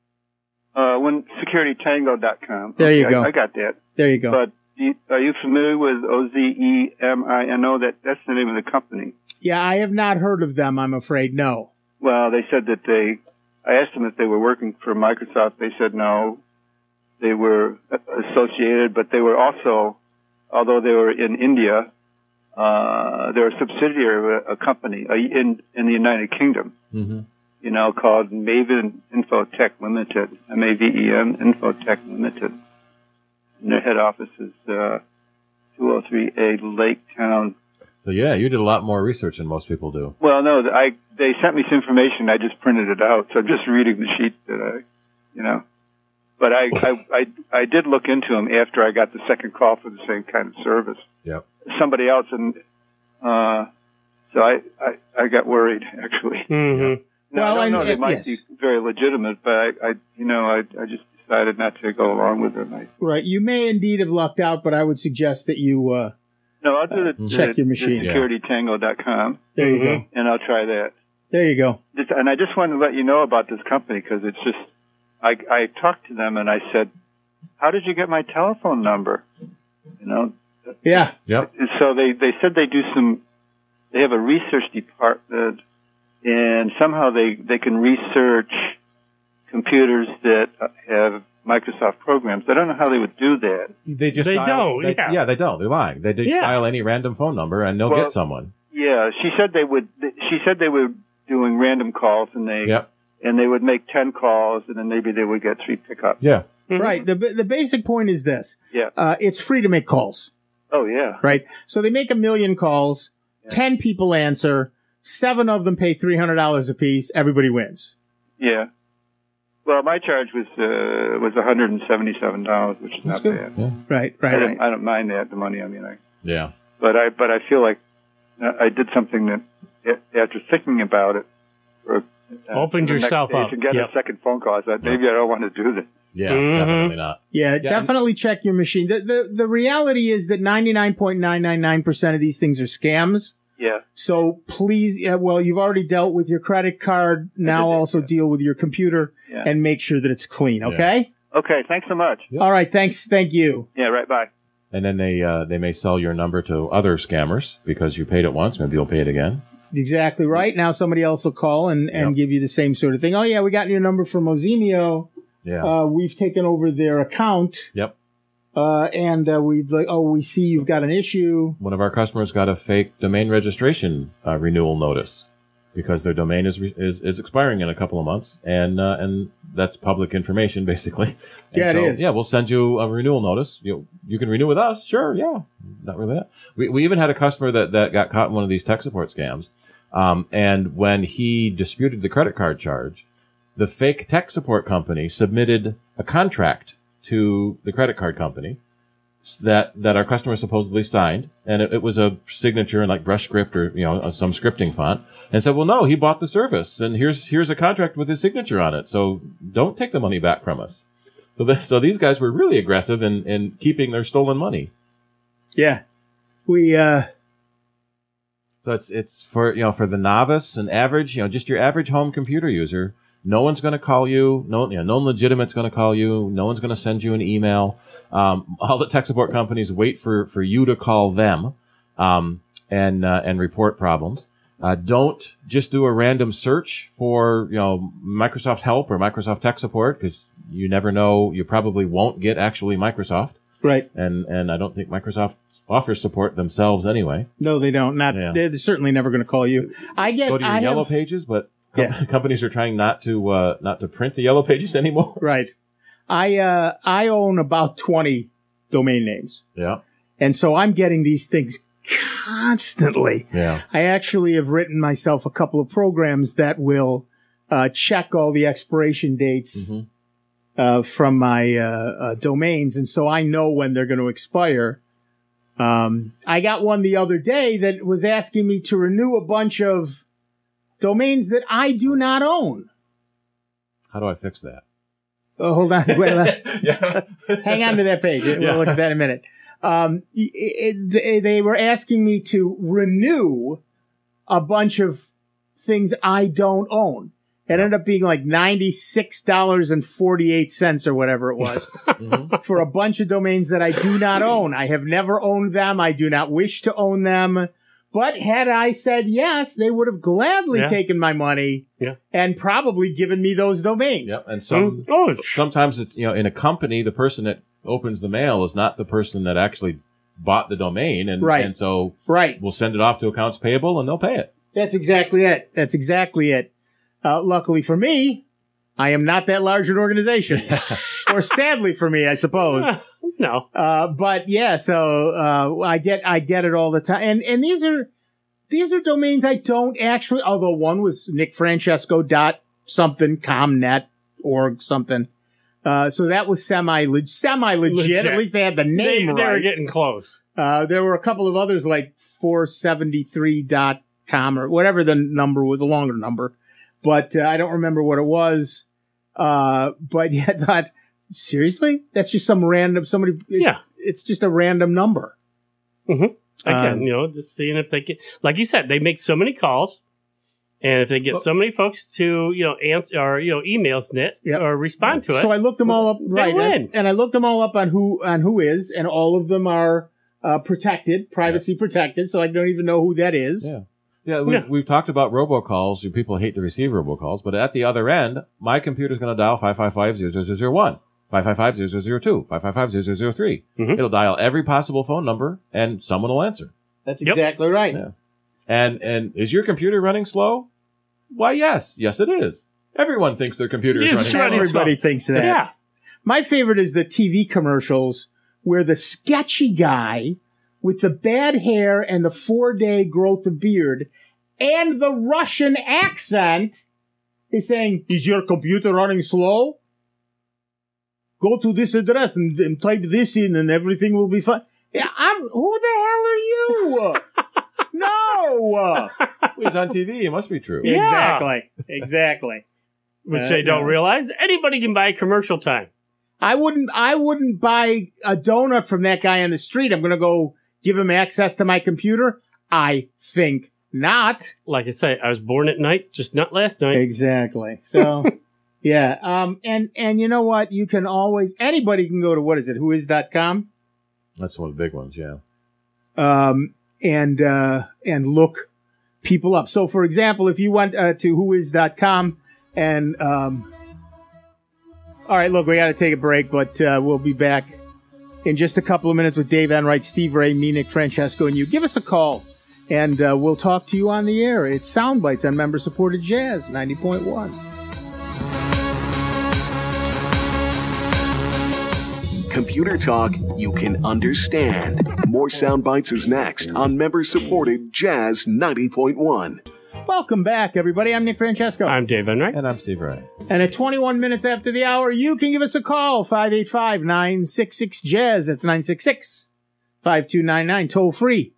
Securitytango.com. There you go. I got that. There you go. But are you familiar with OZEMINO? That's the name of the company. Yeah, I have not heard of them, I'm afraid. No. Well, they said that I asked them if they were working for Microsoft. They said no. They were associated, but they were also, although they were in India, they're a subsidiary of a company in the United Kingdom, called Maven Infotech Limited, M-A-V-E-N Infotech Limited. And their head office is 203A Lake Town. So yeah, you did a lot more research than most people do. Well, no, they sent me some information. I just printed it out, so I'm just reading the sheet that But I did look into them after I got the second call for the same kind of service. Yep. Somebody else, and So I got worried, actually. Mm-hmm. No, Well, I don't know. They and- might yes. be very legitimate, but I just decided not to go along with them. Right. You may indeed have lucked out, but I would suggest that you No, I'll do check your machine. securitytango.com, There you go. and I'll try that. There you go. And I just wanted to let you know about this company because it's just, I talked to them and I said, how did you get my telephone number? You know? Yeah. Yep. So they said they have a research department and somehow they can research computers that have Microsoft programs. I don't know how they would do that. They just They dial, don't, yeah. Yeah, they don't. They're lying. They just Yeah. dial any random phone number and they'll get someone. Yeah, she said they would. She said they were doing random calls, and they would make 10 calls, and then maybe they would get 3 pickups. Yeah. Right. The basic point is this. Yeah. It's free to make calls. Oh yeah. Right. So they make 1 million calls. 10 people answer. 7 of them pay $300 apiece. Everybody wins. Yeah. Well, my charge was $177, which is not bad. Yeah. Right. I don't mind that, the money. I mean, Yeah. But I feel like I did something that, after thinking about it, Opened the next yourself day up. to get Yep. a second phone call. I thought maybe I don't want to do this. Yeah, Mhm. definitely not. Yeah, definitely check your machine. The reality is that 99.999% of these things are scams. Yeah. So please, you've already dealt with your credit card. Now also deal with your computer and make sure that it's clean. Okay. Okay. Thanks so much. All right. Thanks. Thank you. Yeah. Right. Bye. And then they may sell your number to other scammers because you paid it once. Maybe you'll pay it again. Exactly right. Now somebody else will call and give you the same sort of thing. Oh yeah, we got your number from Ozemio. Yeah. We've taken over their account. Yep. And we'd like, we see you've got an issue. One of our customers got a fake domain registration renewal notice because their domain is expiring in a couple of months, and that's public information basically. And Yeah, it is. Yeah, we'll send you a renewal notice. You can renew with us, sure. Yeah, not really that. We even had a customer that got caught in one of these tech support scams, and when he disputed the credit card charge, the fake tech support company submitted a contract to the credit card company that our customer supposedly signed, and it was a signature in like brush script or some scripting font, and said, well, no, he bought the service, and here's a contract with his signature on it, so don't take the money back from us. So these guys were really aggressive in keeping their stolen money. Yeah, we. So it's for the novice and average, just your average home computer user. No one's going to call you. No legitimate's going to call you. No one's going to send you an email. All the tech support companies wait for you to call them, and report problems. Don't just do a random search for, Microsoft Help or Microsoft Tech Support, because you never know. You probably won't get actually Microsoft. Right. And I don't think Microsoft offers support themselves anyway. No, they don't. They're certainly never going to call you. Go to your Yellow Pages, but companies are trying not to print the Yellow Pages anymore. Right. I own about 20 domain names. Yeah. And so I'm getting these things constantly. Yeah. I actually have written myself a couple of programs that will check all the expiration dates from my domains, and so I know when they're going to expire. I got one the other day that was asking me to renew a bunch of domains that I do not own. How do I fix that? Oh, hold on. Wait, hang on to that page. We'll look at that in a minute. They were asking me to renew a bunch of things I don't own. It ended up being like $96.48 or whatever it was for a bunch of domains that I do not own. I have never owned them. I do not wish to own them. But had I said yes, they would have gladly taken my money and probably given me those domains. Yep. And sometimes it's, in a company, the person that opens the mail is not the person that actually bought the domain. And so we'll send it off to accounts payable and they'll pay it. That's exactly it. Luckily for me, I am not that large an organization. Or sadly for me, I suppose. No. But yeah, so I get it all the time. And these are domains I don't actually, although one was nickfrancesco.something, comnet.org something. So that was semi-legit. At least they had the name right. They were getting close. There were a couple of others like 473.com or whatever the number was, a longer number. But I don't remember what it was. But yeah, I thought, seriously? That's just some random, it's just a random number. Mm-hmm. Again, just seeing if they can, like you said, they make so many calls. And if they get so many folks to, answer or, email SNIT or respond to it. So I looked them all up, right. Win. And I looked them all up on who is, and all of them are protected, privacy protected, so I don't even know who that is. Yeah, we've talked about robocalls. People hate to receive robocalls, but at the other end, my computer's going to dial 555-0001, 555-0002, 555-0003. Mm-hmm. It'll dial every possible phone number, and someone will answer. That's exactly right. Yeah. And is your computer running slow? Why, yes. Yes, it is. Everyone thinks their computer is running slow. Everybody thinks that. Yeah. My favorite is the TV commercials where the sketchy guy with the bad hair and the 4-day growth of beard and the Russian accent is saying, is your computer running slow? Go to this address and type this in and everything will be fine. Yeah, who the hell are you? No! He's on TV. It must be true. Yeah. Exactly. Which they don't realize. Anybody can buy commercial time. I wouldn't buy a donut from that guy on the street. I'm going to go give him access to my computer. I think not. Like I say, I was born at night, just not last night. Exactly. So, yeah. And you know what? You can always, anybody can go to, whois.com? That's one of the big ones, yeah. And look people up. So, for example, if you went to whois.com and, all right, look, we got to take a break, but we'll be back in just a couple of minutes with Dave Enright, Steve Ray, me, Nick Francesco, and you. Give us a call, and we'll talk to you on the air. It's Sound Bites on member-supported Jazz 90.1. Computer talk you can understand. More Sound Bites is next on member-supported Jazz 90.1. Welcome back, everybody. I'm Nick Francesco. I'm Dave Enright. And I'm Steve Ray. And at 21 minutes after the hour, you can give us a call, 585-966-JAZZ. That's 966-5299, toll free,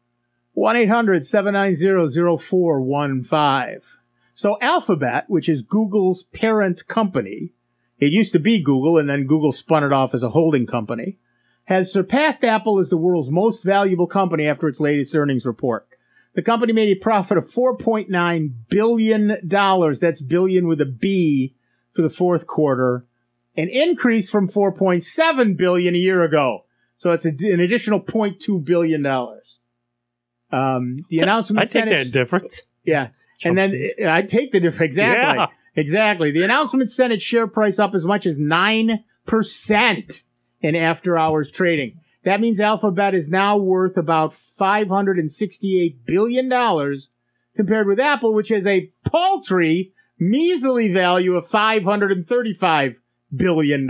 1-800-790-0415. So Alphabet, which is Google's parent company, it used to be Google, and then Google spun it off as a holding company, has surpassed Apple as the world's most valuable company after its latest earnings report. The company made a profit of $4.9 billion. That's billion with a B for the fourth quarter, an increase from $4.7 billion a year ago. So it's an additional $0.2 billion. The announcement. I take that difference. Yeah, and then I take the difference exactly. Yeah. Exactly. The announcement sent its share price up as much as 9% in after-hours trading. That means Alphabet is now worth about $568 billion compared with Apple, which has a paltry, measly value of $535 billion.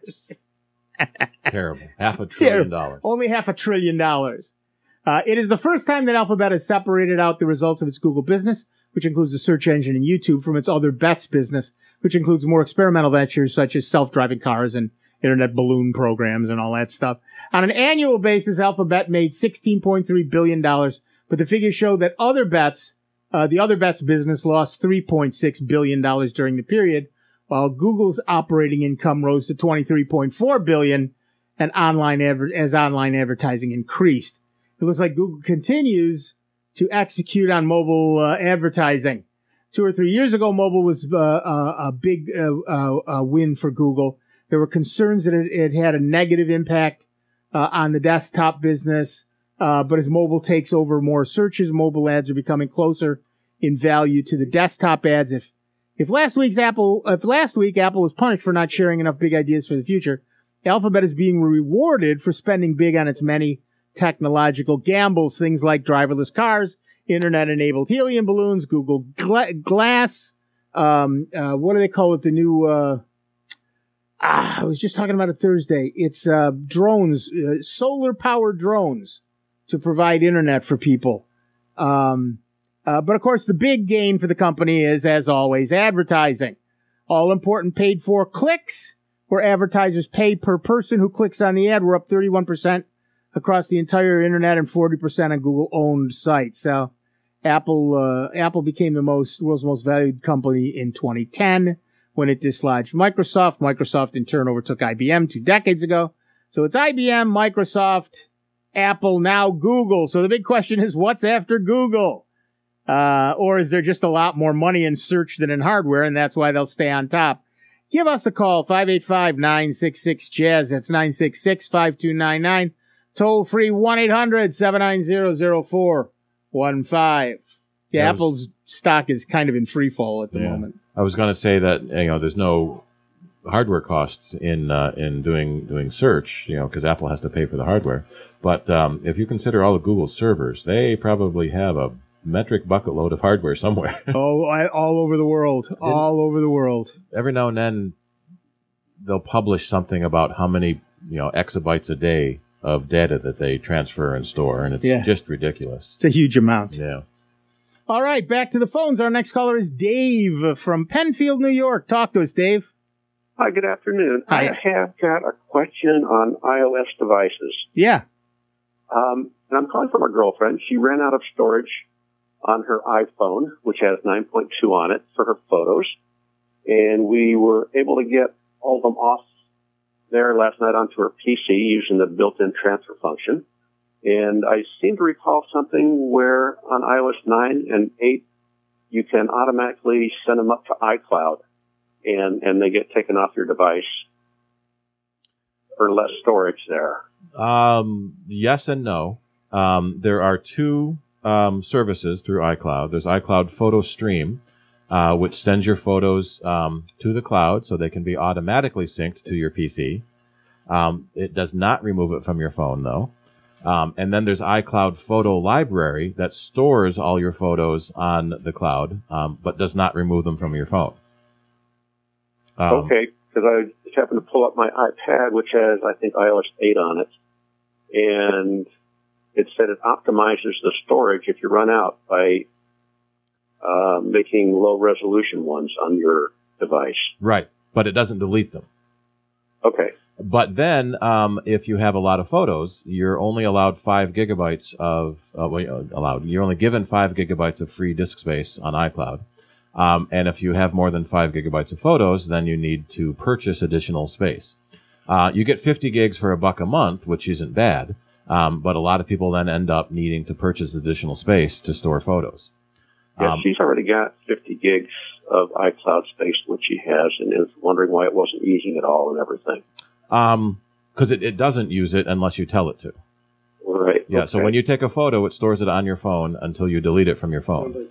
Terrible. $500 billion. Only $500 billion. It is the first time that Alphabet has separated out the results of its Google business, which includes the search engine and YouTube, from its other bets business, which includes more experimental ventures such as self-driving cars and internet balloon programs and all that stuff. On an annual basis, Alphabet made $16.3 billion, but the figures show that the other bets business lost $3.6 billion during the period, while Google's operating income rose to $23.4 billion and online advertising increased. It looks like Google continues to execute on mobile advertising. 2 or 3 years ago, mobile was a big win for Google. There were concerns that it had a negative impact on the desktop business, but as mobile takes over more searches, mobile ads are becoming closer in value to the desktop ads. If last week Apple was punished for not sharing enough big ideas for the future, Alphabet is being rewarded for spending big on its many technological gambles, things like driverless cars, internet-enabled helium balloons, Google Glass. What do they call it? The new. I was just talking about it Thursday. It's drones, solar-powered drones to provide internet for people. But of course, the big gain for the company is, as always, advertising. All-important paid-for clicks where advertisers pay per person who clicks on the ad, were up 31% across the entire internet and 40% on Google-owned sites. So Apple became the world's most valued company in 2010 when it dislodged Microsoft. Microsoft in turn overtook IBM 2 decades ago. So it's IBM, Microsoft, Apple, now Google. So the big question is, what's after Google? Or is there just a lot more money in search than in hardware, and that's why they'll stay on top? Give us a call, 585-966-JAZZ. That's 966-5299. Toll free, 1-800-790-0415. Yeah, Apple's stock is kind of in free fall at the moment. I was going to say that there's no hardware costs in doing search, because Apple has to pay for the hardware. But if you consider all of Google's servers, they probably have a metric bucket load of hardware somewhere. All over the world. All over the world. Every now and then, they'll publish something about how many exabytes a day of data that they transfer and store, and it's just ridiculous. It's a huge amount. Yeah. All right, back to the phones. Our next caller is Dave from Penfield, New York. Talk to us, Dave. Hi, good afternoon. Hi. I have got a question on iOS devices. Yeah. And I'm calling from a girlfriend. She ran out of storage on her iPhone, which has 9.2 on it, for her photos. And we were able to get all of them off there last night onto her PC using the built-in transfer function. And I seem to recall something where on iOS 9 and 8, you can automatically send them up to iCloud, and they get taken off your device for less storage there. Yes and no. There are two services through iCloud. There's iCloud Photo Stream, which sends your photos to the cloud so they can be automatically synced to your PC. It does not remove it from your phone, though. And then there's iCloud Photo Library that stores all your photos on the cloud, but does not remove them from your phone. Okay, because I just happened to pull up my iPad, which has, I think, iOS 8 on it, and it said it optimizes the storage if you run out by making low-resolution ones on your device. Right, but it doesn't delete them. Okay. But then, if you have a lot of photos, you're only allowed 5 gigabytes you're only given 5 gigabytes of free disk space on iCloud. And if you have more than 5 gigabytes of photos, then you need to purchase additional space. You get 50 gigs for $1 a month, which isn't bad. But a lot of people then end up needing to purchase additional space to store photos. Yeah, she's already got 50 gigs of iCloud space, which she has, and is wondering why it wasn't using it all and everything. Because it doesn't use it unless you tell it to. Right. Yeah, okay. So when you take a photo, it stores it on your phone until you delete it from your phone.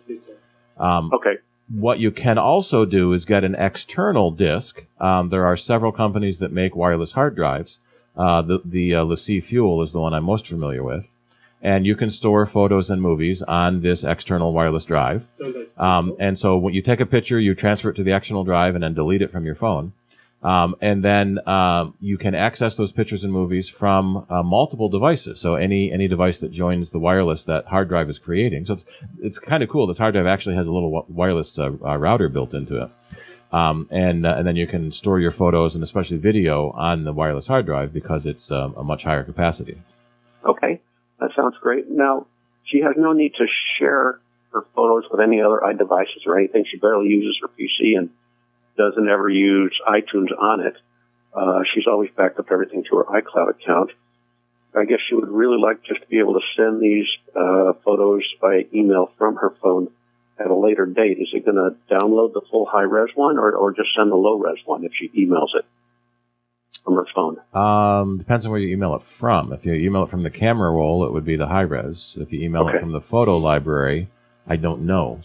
Okay. What you can also do is get an external disk. There are several companies that make wireless hard drives. The LaCie Fuel is the one I'm most familiar with. And you can store photos and movies on this external wireless drive. And so when you take a picture, you transfer it to the external drive and then delete it from your phone. And then you can access those pictures and movies from multiple devices. So any device that joins the wireless that hard drive is creating. So it's kind of cool. This hard drive actually has a little wireless router built into it. And then you can store your photos and especially video on the wireless hard drive because it's a much higher capacity. Okay. That sounds great. Now, she has no need to share her photos with any other iDevices or anything. She barely uses her PC and doesn't ever use iTunes on it. She's always backed up everything to her iCloud account. I guess she would really like just to be able to send these photos by email from her phone at a later date. Is it going to download the full high-res one or just send the low-res one if she emails it from her phone? Depends on where you email it from. If you email it from the camera roll, it would be the high-res. If you email it from the photo library, I don't know.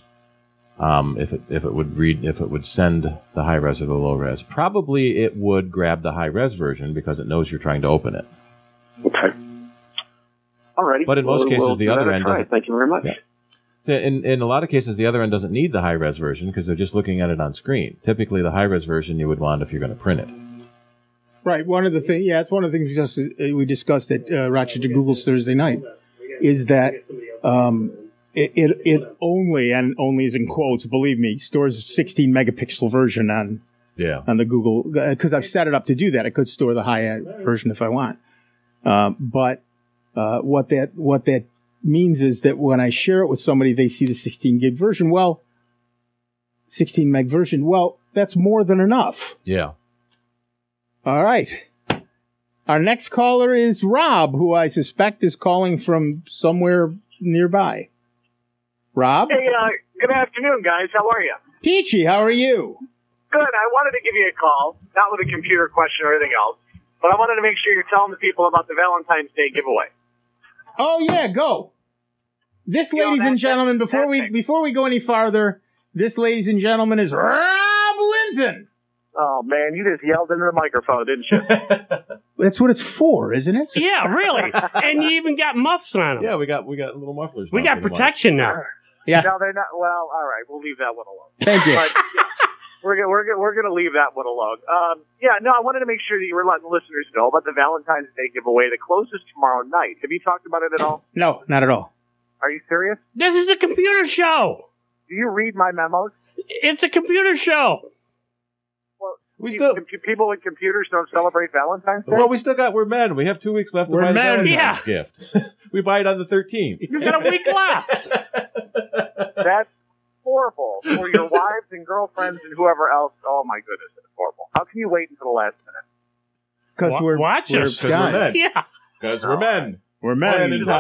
If it would send the high res or the low res. Probably it would grab the high res version because it knows you're trying to open it. Okay. All righty. But in most cases, the other end doesn't. Thank you very much. Yeah. So in a lot of cases, the other end doesn't need the high res version because they're just looking at it on screen. Typically, the high res version you would want if you're going to print it. Right. One of the things, it's one of the things we discussed at Rochester Google's Thursday night, is that it only, and only is in quotes, believe me, stores a 16 megapixel version on Yeah. On the Google, because I've set it up to do that. I could store the high-end version if I want. But what that means is that when I share it with somebody, they see the 16 gig version. Well, 16 meg version. Well, that's more than enough. Yeah. All right. Our next caller is Rob, who I suspect is calling from somewhere nearby. Rob? Hey, good afternoon, guys. How are you? Peachy, how are you? Good. I wanted to give you a call, not with a computer question or anything else, but I wanted to make sure you're telling the people about the Valentine's Day giveaway. Oh yeah, go. This, ladies and gentlemen, before we go any farther, this, ladies and gentlemen, is Rob Linton. Oh man, you just yelled into the microphone, didn't you? That's what it's for, isn't it? Yeah, really. And you even got muffs on them. Yeah, we got little mufflers. We got protection now. Yeah. No, they're not. Well, all right, we'll leave that one alone. Thank you. But, yeah, we're gonna leave that one alone. I wanted to make sure that you were letting listeners know about the Valentine's Day giveaway that closes tomorrow night. Have you talked about it at all? No, not at all. Are you serious? This is a computer show. Do you read my memos? It's a computer show. Well, people with computers don't celebrate Valentine's Day? Well, we're men. We have 2 weeks left to buy the Valentine's gift. We buy it on the 13th. You got a week left. That's horrible for your wives and girlfriends and whoever else. Oh my goodness, it's horrible. How can you wait until the last minute? Because we're men. Yeah. Because we're men. We're men. Have you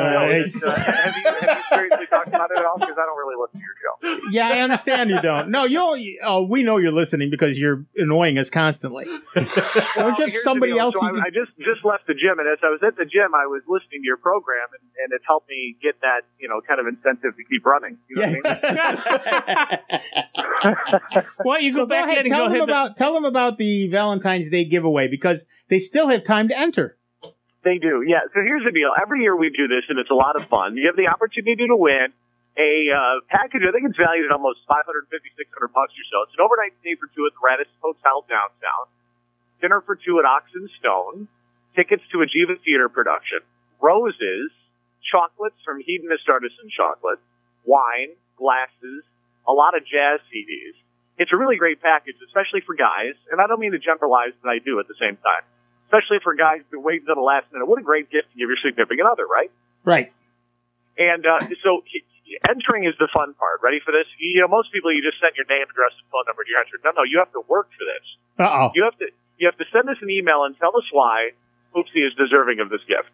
seriously talked about it at all? Because I don't really listen to your show. Yeah, I understand you don't. No, we know you're listening because you're annoying us constantly. Don't you have somebody else? So I just left the gym, and as I was at the gym, I was listening to your program, and it helped me get that kind of incentive to keep running. You know what I mean? Well, you go back ahead and go ahead. Tell them about the Valentine's Day giveaway because they still have time to enter. They do, yeah. So here's the deal. Every year we do this, and it's a lot of fun. You have the opportunity to win a package. I think it's valued at almost $550, $600 or so. It's an overnight stay for two at the Radisson Hotel downtown, dinner for two at Ox and Stone, tickets to a Jiva Theater production, roses, chocolates from Hedonist Artisan Chocolate, wine, glasses, a lot of jazz CDs. It's a really great package, especially for guys, and I don't mean to generalize, but I do at the same time. Especially for guys who wait until the last minute. What a great gift to give your significant other, right? Right. And so entering is the fun part. Ready for this? Most people, you just send your name, address, and phone number, and you're entered. No, you have to work for this. Uh-oh. You have to send us an email and tell us why Poopsie is deserving of this gift.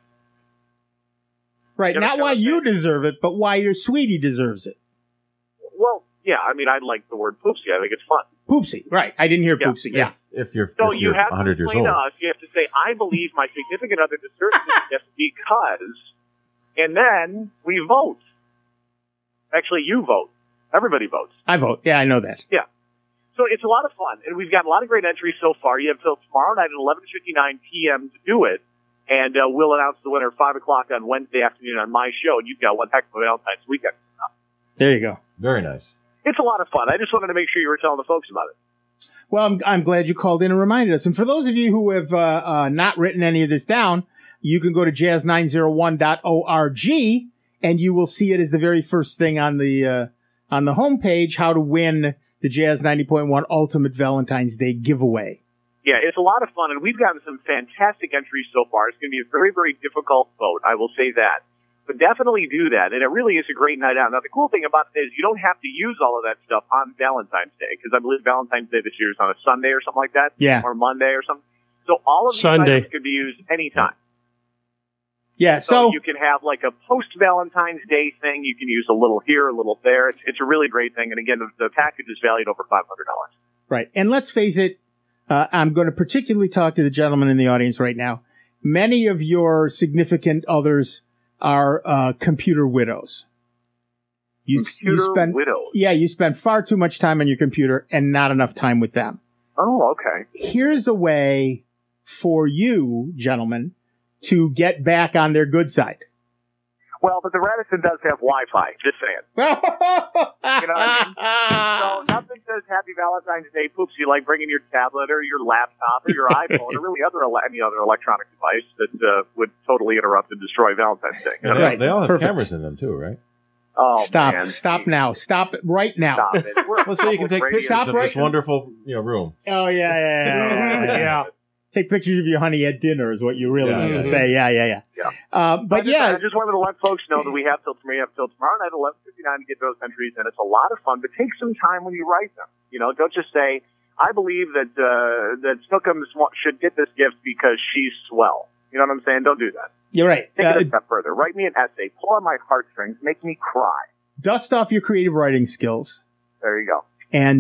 Right. Not why you deserve it, but why your sweetie deserves it. Well, yeah. I mean, I like the word Poopsie. I think it's fun. Poopsie. Right. I didn't hear Poopsie. Yeah. If you're so you have 100 to years explain old. to us. You have to say, I believe my significant other deserves this gift because, and then we vote. Actually, you vote. Everybody votes. I vote. Yeah, I know that. Yeah. So it's a lot of fun, and we've got a lot of great entries so far. You have till tomorrow night at 11:59 p.m. to do it, and we'll announce the winner at 5 o'clock on Wednesday afternoon on my show, and you've got one heck of a Valentine's weekend. There you go. Very nice. It's a lot of fun. I just wanted to make sure you were telling the folks about it. Well, I'm glad you called in and reminded us. And for those of you who have not written any of this down, you can go to jazz901.org, and you will see it as the very first thing on the homepage, how to win the Jazz 90.1 Ultimate Valentine's Day giveaway. Yeah, it's a lot of fun, and we've gotten some fantastic entries so far. It's going to be a very, very difficult vote, I will say that. But definitely do that, and it really is a great night out. Now, the cool thing about it is you don't have to use all of that stuff on Valentine's Day, because I believe Valentine's Day this year is on a Sunday or something like that. Yeah. Or Monday or something. So all of these items could be used anytime. Yeah, so you can have like a post-Valentine's Day thing. You can use a little here, a little there. It's a really great thing. And again, the package is valued over $500. Right. And let's face it, I'm going to particularly talk to the gentleman in the audience right now. Many of your significant others are computer widows. You spend widows? Yeah, you spend far too much time on your computer and not enough time with them. Oh, okay. Here's a way for you, gentlemen, to get back on their good side. Well, but the Radisson does have Wi-Fi, just saying. You know what I mean? So nothing says Happy Valentine's Day, Poopsie, like bringing your tablet or your laptop or your iPhone or really any other electronic device that would totally interrupt and destroy Valentine's Day. Yeah, they all have cameras in them too, right? Oh, Stop. man. Stop now. Stop it right now. Stop it. Well, so you can take pictures Stop of right this wonderful room. Oh, yeah. Take pictures of your honey at dinner is what you really need to say. Yeah. But I just wanted to let folks know that we have till tomorrow night, 11:59 to get those entries, and it's a lot of fun. But take some time when you write them. Don't just say, I believe that Snookums should get this gift because she's swell. You know what I'm saying? Don't do that. You're right. Take it a step further. Write me an essay. Pull on my heartstrings. Make me cry. Dust off your creative writing skills. There you go.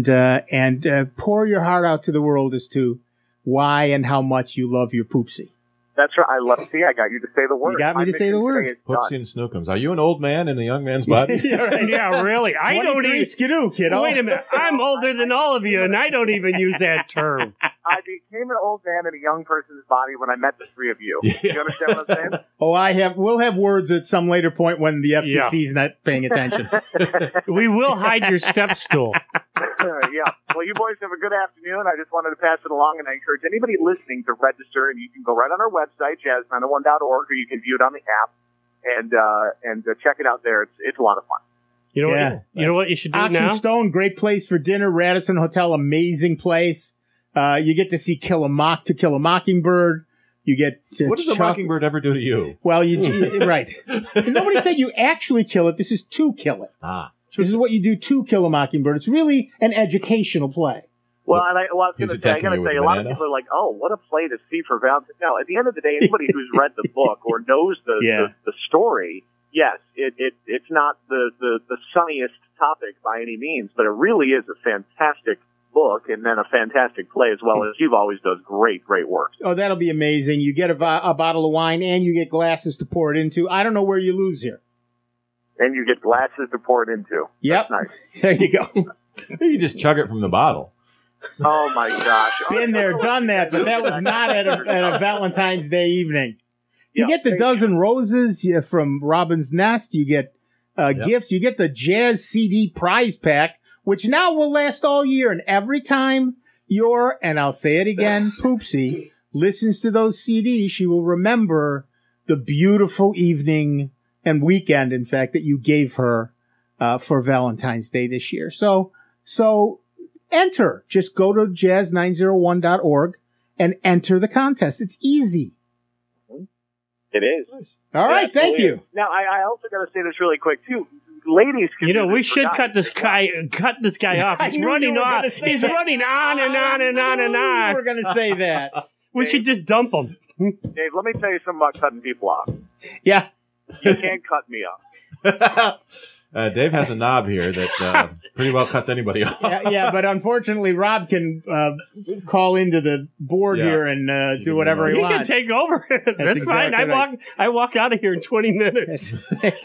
And pour your heart out to the world as to why and how much you love your poopsie. That's right. I got you to say the word. You got me to say the word. Poopsie and Snookums. Are you an old man in a young man's body? Yeah, really. I don't even skidoo, kiddo. Wait a minute. I'm older than all of you, and I don't even use that term. I became an old man in a young person's body when I met the three of you. You understand what I'm saying? Oh, we'll have words at some later point when the FCC's not paying attention. We will hide your step stool. Yeah. Well, you boys have a good afternoon. I just wanted to pass it along, and I encourage anybody listening to register, and you can go right on our website, jazz901.org, or you can view it on the app and check it out there. It's a lot of fun. You know what you should do Oxen now? Stone, great place for dinner. Radisson Hotel, amazing place. You get to see To Kill a Mockingbird. You get what does a mockingbird ever do to you? Well, right. Nobody said you actually kill it. This is to kill it. This is what you do to kill a mockingbird. It's really an educational play. Well, I was going to say, a lot of people are like, oh, what a play to see for Valentine's. Now, at the end of the day, anybody who's read the book or knows the story, yes, it's not the sunniest topic by any means, but it really is a fantastic book and then a fantastic play as well. As Steve always does great work. Oh, that'll be amazing. You get a bottle of wine and you get glasses to pour it into. I don't know where you lose here. And you get glasses to pour it into. Yep. That's nice. There you go. You just chug it from the bottle. Oh, my gosh. Been there, done that, but that was not at a Valentine's Day evening. You get the dozen roses from Robin's Nest. You get gifts. You get the Jazz CD prize pack, which now will last all year. And every time and I'll say it again, Poopsie listens to those CDs, she will remember the beautiful evening and weekend, in fact, that you gave her for Valentine's Day this year. So enter. Just go to jazz901.org and enter the contest. It's easy. It is. All right, thank you. Now, I also got to say this really quick, too. Ladies, we should cut this guy off. He's running off. He's running on and on and on and on. You were going to say that. We should just dump him. Dave, let me tell you something about cutting people off. Yeah. You can't cut me off. Dave has a knob here that pretty well cuts anybody off. Yeah, but unfortunately, Rob can call into the board here and do whatever he wants. He can take over. That's fine. Exactly I walk out of here in 20 minutes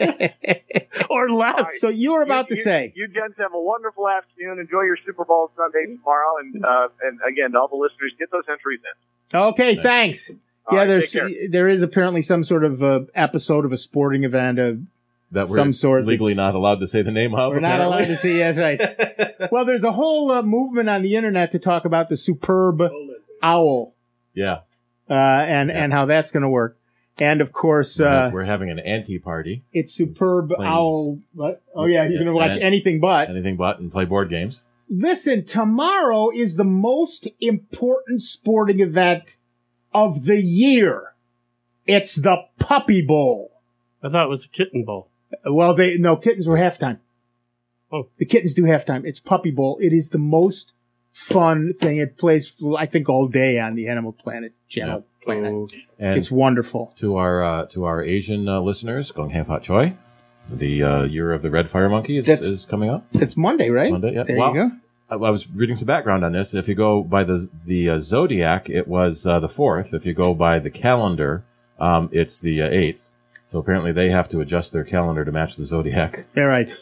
or less. Right. So you were about to say. You gents have a wonderful afternoon. Enjoy your Super Bowl Sunday tomorrow. And again, to all the listeners, get those entries in. Okay, thanks. All right, there is apparently some sort of episode of a sporting event that we're legally not allowed to say the name of. We're not allowed to say. That's right. Well, there's a whole movement on the internet to talk about the superb owl. Yeah. And how that's going to work. And of course, we're having an anti-party. It's superb owl. What? Oh yeah, you're going to watch anything but and play board games. Listen, tomorrow is the most important sporting event of the year. It's the Puppy Bowl. I thought it was a Kitten Bowl. Well, kittens were halftime. Oh. The kittens do halftime. It's Puppy Bowl. It is the most fun thing. It plays, I think, all day on the Animal Planet channel. And it's wonderful. To our Asian listeners, Gong Ham Fat Choi, the Year of the Red Fire Monkey is coming up. It's Monday, right? Monday, yeah. There you go. I was reading some background on this. If you go by the zodiac, it was the 4th. If you go by the calendar, it's the 8th. So apparently they have to adjust their calendar to match the zodiac. Yeah, right.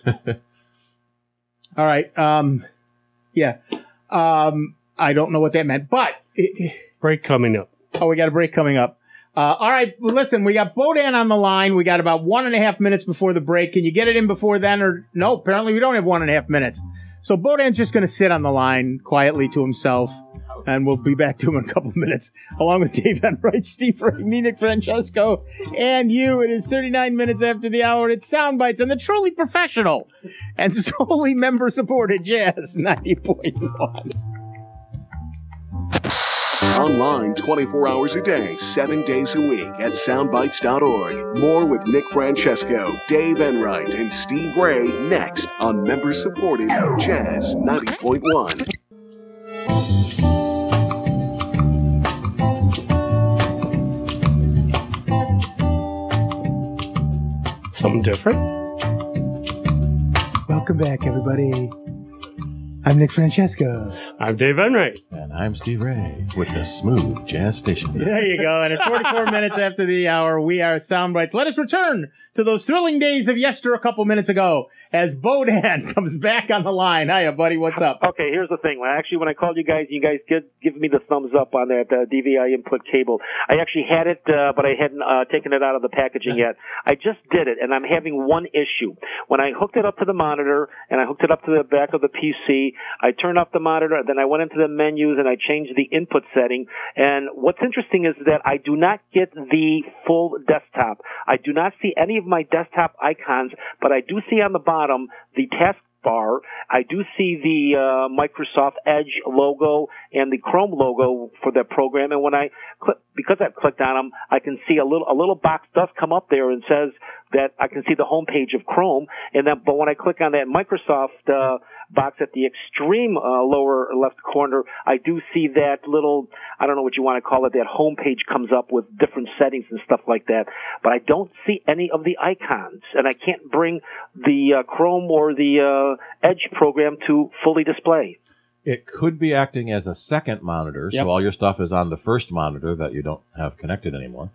All right. Yeah. I don't know what that meant, but break coming up. Oh, we got a break coming up. All right. Well, listen, we got Bodan on the line. We got about 1.5 minutes before the break. Can you get it in before then? Or no? Apparently we don't have 1.5 minutes. So Bodan's just going to sit on the line quietly to himself And we'll be back to him in a couple minutes, along with Dave Enright, Steve Ray, me, Nick Francesco, and you. It is 39 minutes after the hour. It's Soundbites on the truly professional and solely member-supported Jazz 90.1. Online 24 hours a day, 7 days a week at soundbites.org. More with Nick Francesco, Dave Enright, and Steve Ray next on member-supported Jazz 90.1. Something different? Welcome back, everybody. I'm Nick Francesco. I'm Dave Enright. And I'm Steve Ray with the Smooth Jazz Station. There you go. And at 44 minutes after the hour, we are Soundbites. Let us return to those thrilling days of yester a couple minutes ago as Bodan comes back on the line. Hiya, buddy. What's up? Okay, here's the thing. When I called you guys give me the thumbs up on that DVI input cable. I actually had it, but I hadn't taken it out of the packaging yet. I just did it, and I'm having one issue. When I hooked it up to the monitor, and I hooked it up to the back of the PC, I turned off the monitor, then I went into the menus and I changed the input setting. And what's interesting is that I do not get the full desktop. I do not see any of my desktop icons, but I do see on the bottom the taskbar. I do see the Microsoft Edge logo and the Chrome logo for that program. And when I click, because I've clicked on them, I can see a little box does come up there and says that I can see the home page of Chrome. But when I click on that Microsoft box at the extreme lower left corner, I do see that little, I don't know what you want to call it, that home page comes up with different settings and stuff like that. But I don't see any of the icons, and I can't bring the Chrome or the Edge program to fully display. It could be acting as a second monitor, so all your stuff is on the first monitor that you don't have connected anymore.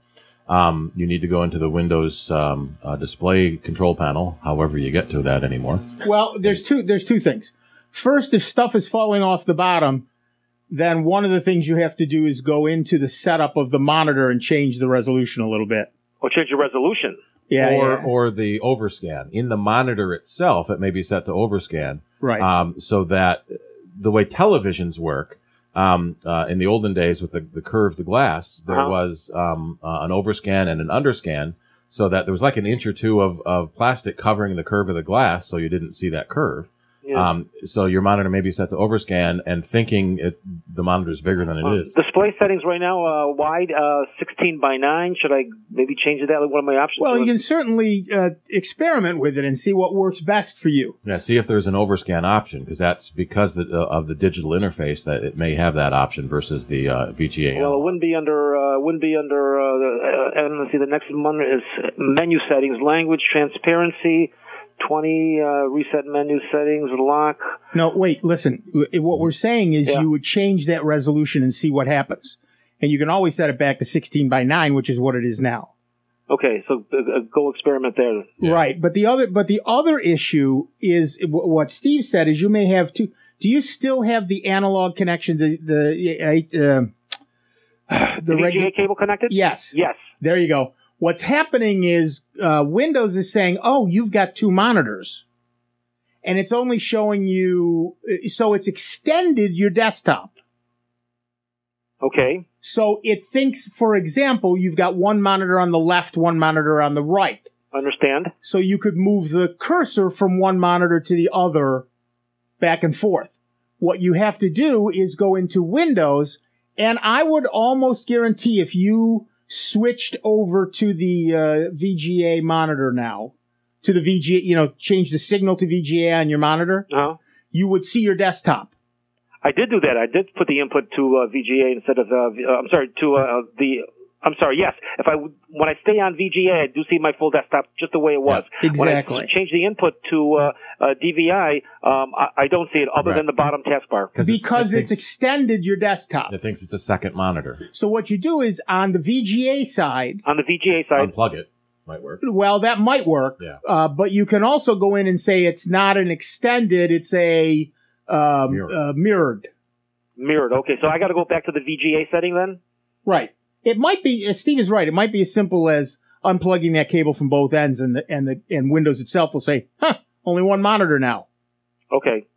You need to go into the Windows display control panel, however you get to that anymore. Well, there's two things. First, if stuff is falling off the bottom, then one of the things you have to do is go into the setup of the monitor and change the resolution a little bit. Or change the resolution. Or the overscan. In the monitor itself, it may be set to overscan. Right. So that the way televisions work, in the olden days with the curved glass, there was an overscan and an underscan, so that there was like an inch or two of plastic covering the curve of the glass, so you didn't see that curve. Yeah. So your monitor may be set to overscan and thinking the monitor is bigger than it is. Display settings right now, wide, 16 by 9. Should I maybe change that? One of my options. Well, you can certainly experiment with it and see what works best for you. Yeah, see if there's an overscan option, because that's because of the digital interface that it may have that option versus the VGA. Well, it wouldn't be under. And let's see, the next one is menu settings, language, transparency. 20 reset menu settings, lock. No, wait, listen. What we're saying is you would change that resolution and see what happens. And you can always set it back to 16 by 9, which is what it is now. Okay, so go experiment there. Yeah. Right, but the other issue is what Steve said is you may have to. Do you still have the analog connection? The VGA cable connected? Yes. Yes. There you go. What's happening is Windows is saying, oh, you've got two monitors. And it's only showing you, so it's extended your desktop. Okay. So it thinks, for example, you've got one monitor on the left, one monitor on the right. Understand. So you could move the cursor from one monitor to the other back and forth. What you have to do is go into Windows, and I would almost guarantee if you switched over to the VGA monitor now, to the VGA, change the signal to VGA on your monitor, you would see your desktop. I did do that. I did put the input to VGA instead of yes. When I stay on VGA, I do see my full desktop just the way it was. Yeah, exactly. When I change the input to DVI, I don't see it other than the bottom taskbar. Because it's extended your desktop. It thinks it's a second monitor. So what you do is on the VGA side, unplug it. Might work. Well, that might work. Yeah. But you can also go in and say it's not an extended, it's a mirrored. Mirrored. Okay, so I got to go back to the VGA setting then? Right. It might be, Steve is right, it might be as simple as unplugging that cable from both ends, and Windows itself will say, only one monitor now. Okay.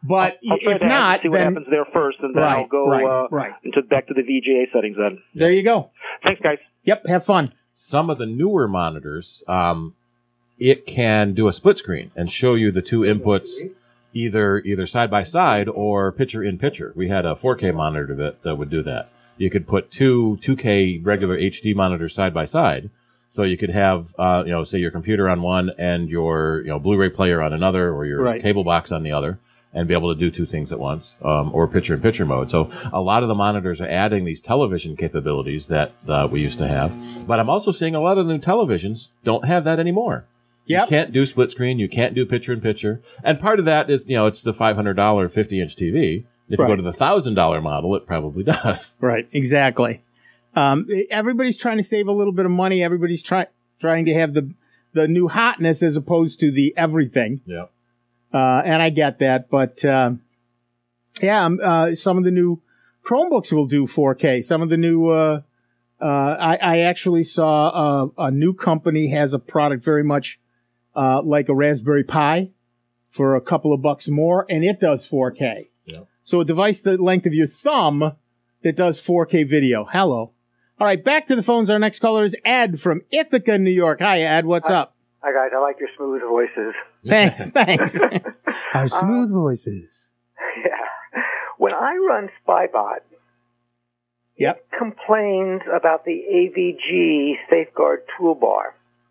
But I'll try if to not, see what then happens there first, and then I'll go back to the VGA settings then. There you go. Thanks, guys. Yep, have fun. Some of the newer monitors, it can do a split screen and show you the two inputs either side by side or picture in picture. We had a 4K monitor that would do that. You could put two 2K regular HD monitors side by side. So you could have, say your computer on one and your, Blu-ray player on another, or your cable box on the other, and be able to do two things at once, or picture-in-picture mode. So a lot of the monitors are adding these television capabilities that we used to have. But I'm also seeing a lot of the new televisions don't have that anymore. Yep. You can't do split screen. You can't do picture-in-picture. And part of that is, it's the $500 50-inch TV. If you go to the $1,000 model, it probably does. Right, exactly. Everybody's trying to save a little bit of money. Everybody's trying to have the new hotness as opposed to the everything. Yeah. And I get that, but some of the new Chromebooks will do 4K. Some of the new I actually saw a new company has a product very much like a Raspberry Pi for a couple of bucks more, and it does 4K. Yeah. So a device the length of your thumb that does 4K video. Hello. All right, back to the phones. Our next caller is Ed from Ithaca, New York. Hi, Ed. What's up? Hi, guys. I like your smooth voices. Thanks. Our smooth voices. Yeah. When I run Spybot, it complains about the AVG Safeguard toolbar.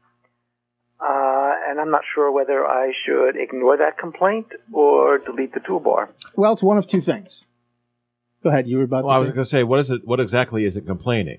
And I'm not sure whether I should ignore that complaint or delete the toolbar. Well, it's one of two things. Go ahead. You were about to say. I was going to say, what exactly is it complaining?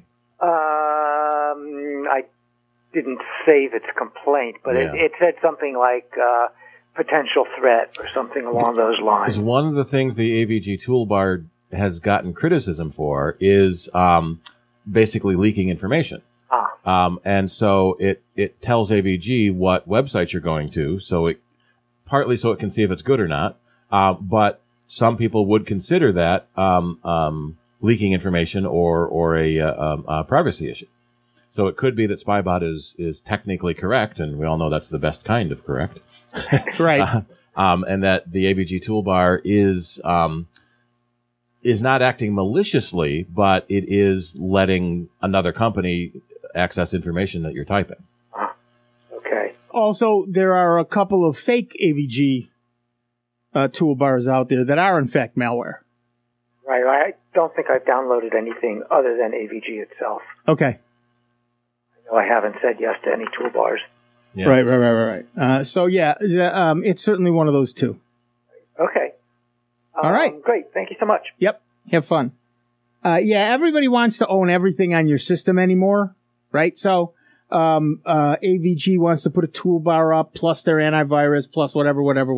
I didn't save its complaint, but it said something like potential threat or something along those lines. Because one of the things the AVG toolbar has gotten criticism for is basically leaking information. And so it tells AVG what websites you're going to, partly so it can see if it's good or not. But some people would consider that leaking information or a privacy issue. So it could be that Spybot is technically correct, and we all know that's the best kind of correct. Right. And that the AVG toolbar is not acting maliciously, but it is letting another company access information that you're typing. Okay. Also, there are a couple of fake AVG toolbars out there that are in fact malware. Right. I don't think I've downloaded anything other than AVG itself. Okay. I haven't said yes to any toolbars. Yeah. Right. It's certainly one of those two. Okay. All right. Great. Thank you so much. Yep. Have fun. Everybody wants to own everything on your system anymore, right? So AVG wants to put a toolbar up, plus their antivirus, plus whatever.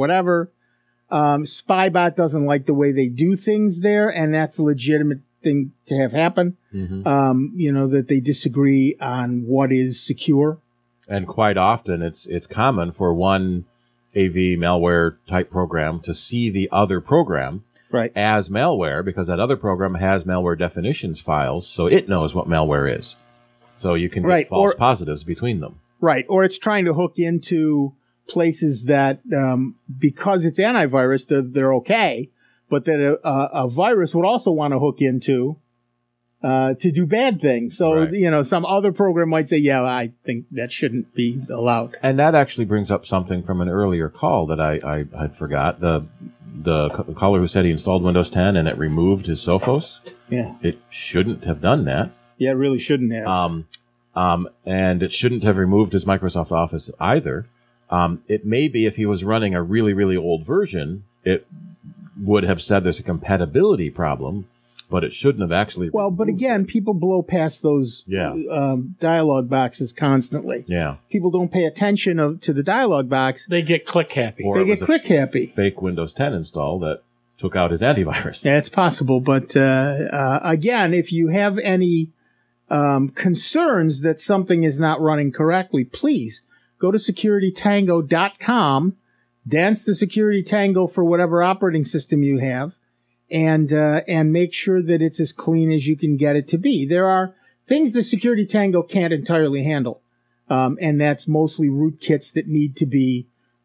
Spybot doesn't like the way they do things there, and that's a legitimate thing to have happen. Mm-hmm. That they disagree on what is secure. And quite often it's common for one AV malware type program to see the other program as malware, because that other program has malware definitions files, so it knows what malware is. So you can get false positives between them. Right. Or it's trying to hook into places that, because it's antivirus, they're okay, but that a virus would also want to hook into to do bad things. So, some other program might say, I think that shouldn't be allowed. And that actually brings up something from an earlier call that I had forgot. The caller who said he installed Windows 10 and it removed his Sophos. Yeah. It shouldn't have done that. Yeah, it really shouldn't have. And it shouldn't have removed his Microsoft Office either. It may be if he was running a really, really old version, it would have said there's a compatibility problem, but it shouldn't have actually. Well, but again, people blow past those dialog boxes constantly. Yeah. People don't pay attention to the dialog box. They get click happy. Or they get click happy. Fake Windows 10 install that took out his antivirus. Yeah, it's possible. But again, if you have any concerns that something is not running correctly, please go to securitytango.com, dance the security tango for whatever operating system you have, and make sure that it's as clean as you can get it to be. There are things the Security Tango can't entirely handle, and that's mostly rootkits that need to be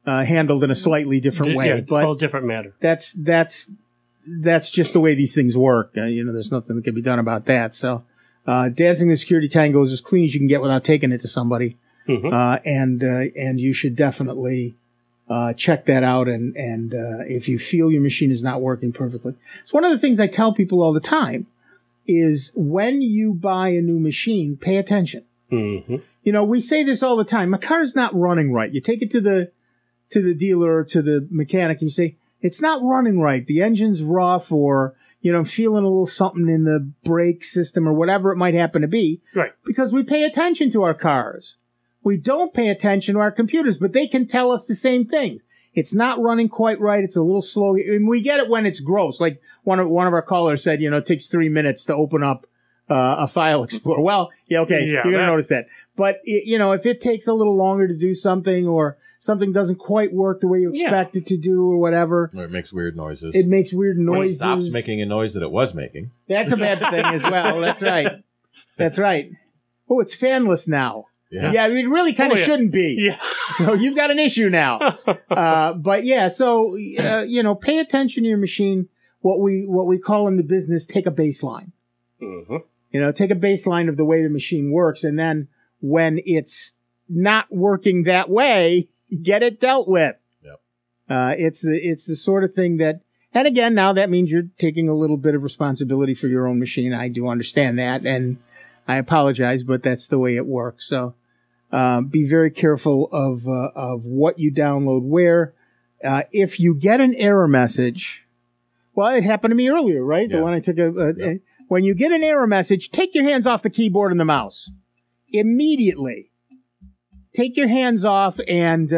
handled in a slightly different way. Yeah, but whole different matter. That's just the way these things work. There's nothing that can be done about that. So, Dancing the Security Tango is as clean as you can get without taking it to somebody. Mm-hmm. And you should definitely check that out. And if you feel your machine is not working perfectly, it's one of the things I tell people all the time is when you buy a new machine, pay attention. Mm-hmm. We say this all the time. My car's not running right. You take it to the dealer or to the mechanic and you say, it's not running right. The engine's rough, or, I'm feeling a little something in the brake system or whatever it might happen to be. Right. Because we pay attention to our cars. We don't pay attention to our computers, but they can tell us the same things. It's not running quite right. It's a little slow. And we get it when it's gross. Like one of our callers said, it takes 3 minutes to open up a file explorer. Well, yeah, okay, you're going to notice that. But, if it takes a little longer to do something, or something doesn't quite work the way you expect it to do, or whatever. Or it makes weird noises. It makes weird noises. It stops making a noise that it was making. That's a bad thing as well. That's right. That's right. Oh, it's fanless now. Yeah, it really kind of shouldn't be. Yeah. So you've got an issue now. But yeah, so pay attention to your machine. What we call in the business, take a baseline. Mm-hmm. Take a baseline of the way the machine works, and then when it's not working that way, get it dealt with. Yep. It's the sort of thing that, and again, now that means you're taking a little bit of responsibility for your own machine. I do understand that, and I apologize, but that's the way it works. So. Be very careful of what you download where. If you get an error message, well, it happened to me earlier, right? Yeah. The one I took when you get an error message, take your hands off the keyboard and the mouse. Immediately. Take your hands off and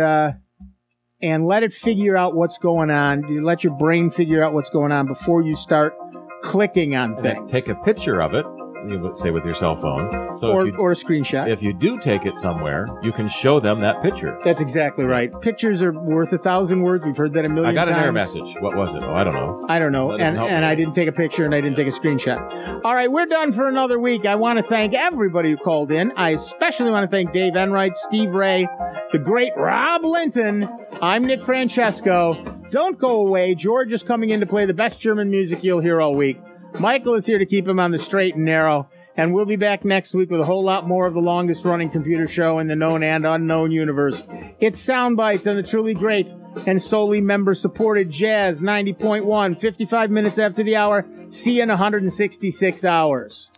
let it figure out what's going on. You let your brain figure out what's going on before you start clicking on things. Take a picture of it. You would say with your cell phone. So or a screenshot. If you do take it somewhere, you can show them that picture. That's exactly right. Pictures are worth 1,000 words. We've heard that a million times. I got an error message. What was it? Oh, I don't know. I don't know. And I didn't take a picture and I didn't take a screenshot. All right, we're done for another week. I want to thank everybody who called in. I especially want to thank Dave Enright, Steve Ray, the great Rob Linton. I'm Nick Francesco. Don't go away. George is coming in to play the best German music you'll hear all week. Michael is here to keep him on the straight and narrow. And we'll be back next week with a whole lot more of the longest-running computer show in the known and unknown universe. It's Sound Bites on the truly great and solely member-supported Jazz 90.1, 55 minutes after the hour. See you in 166 hours.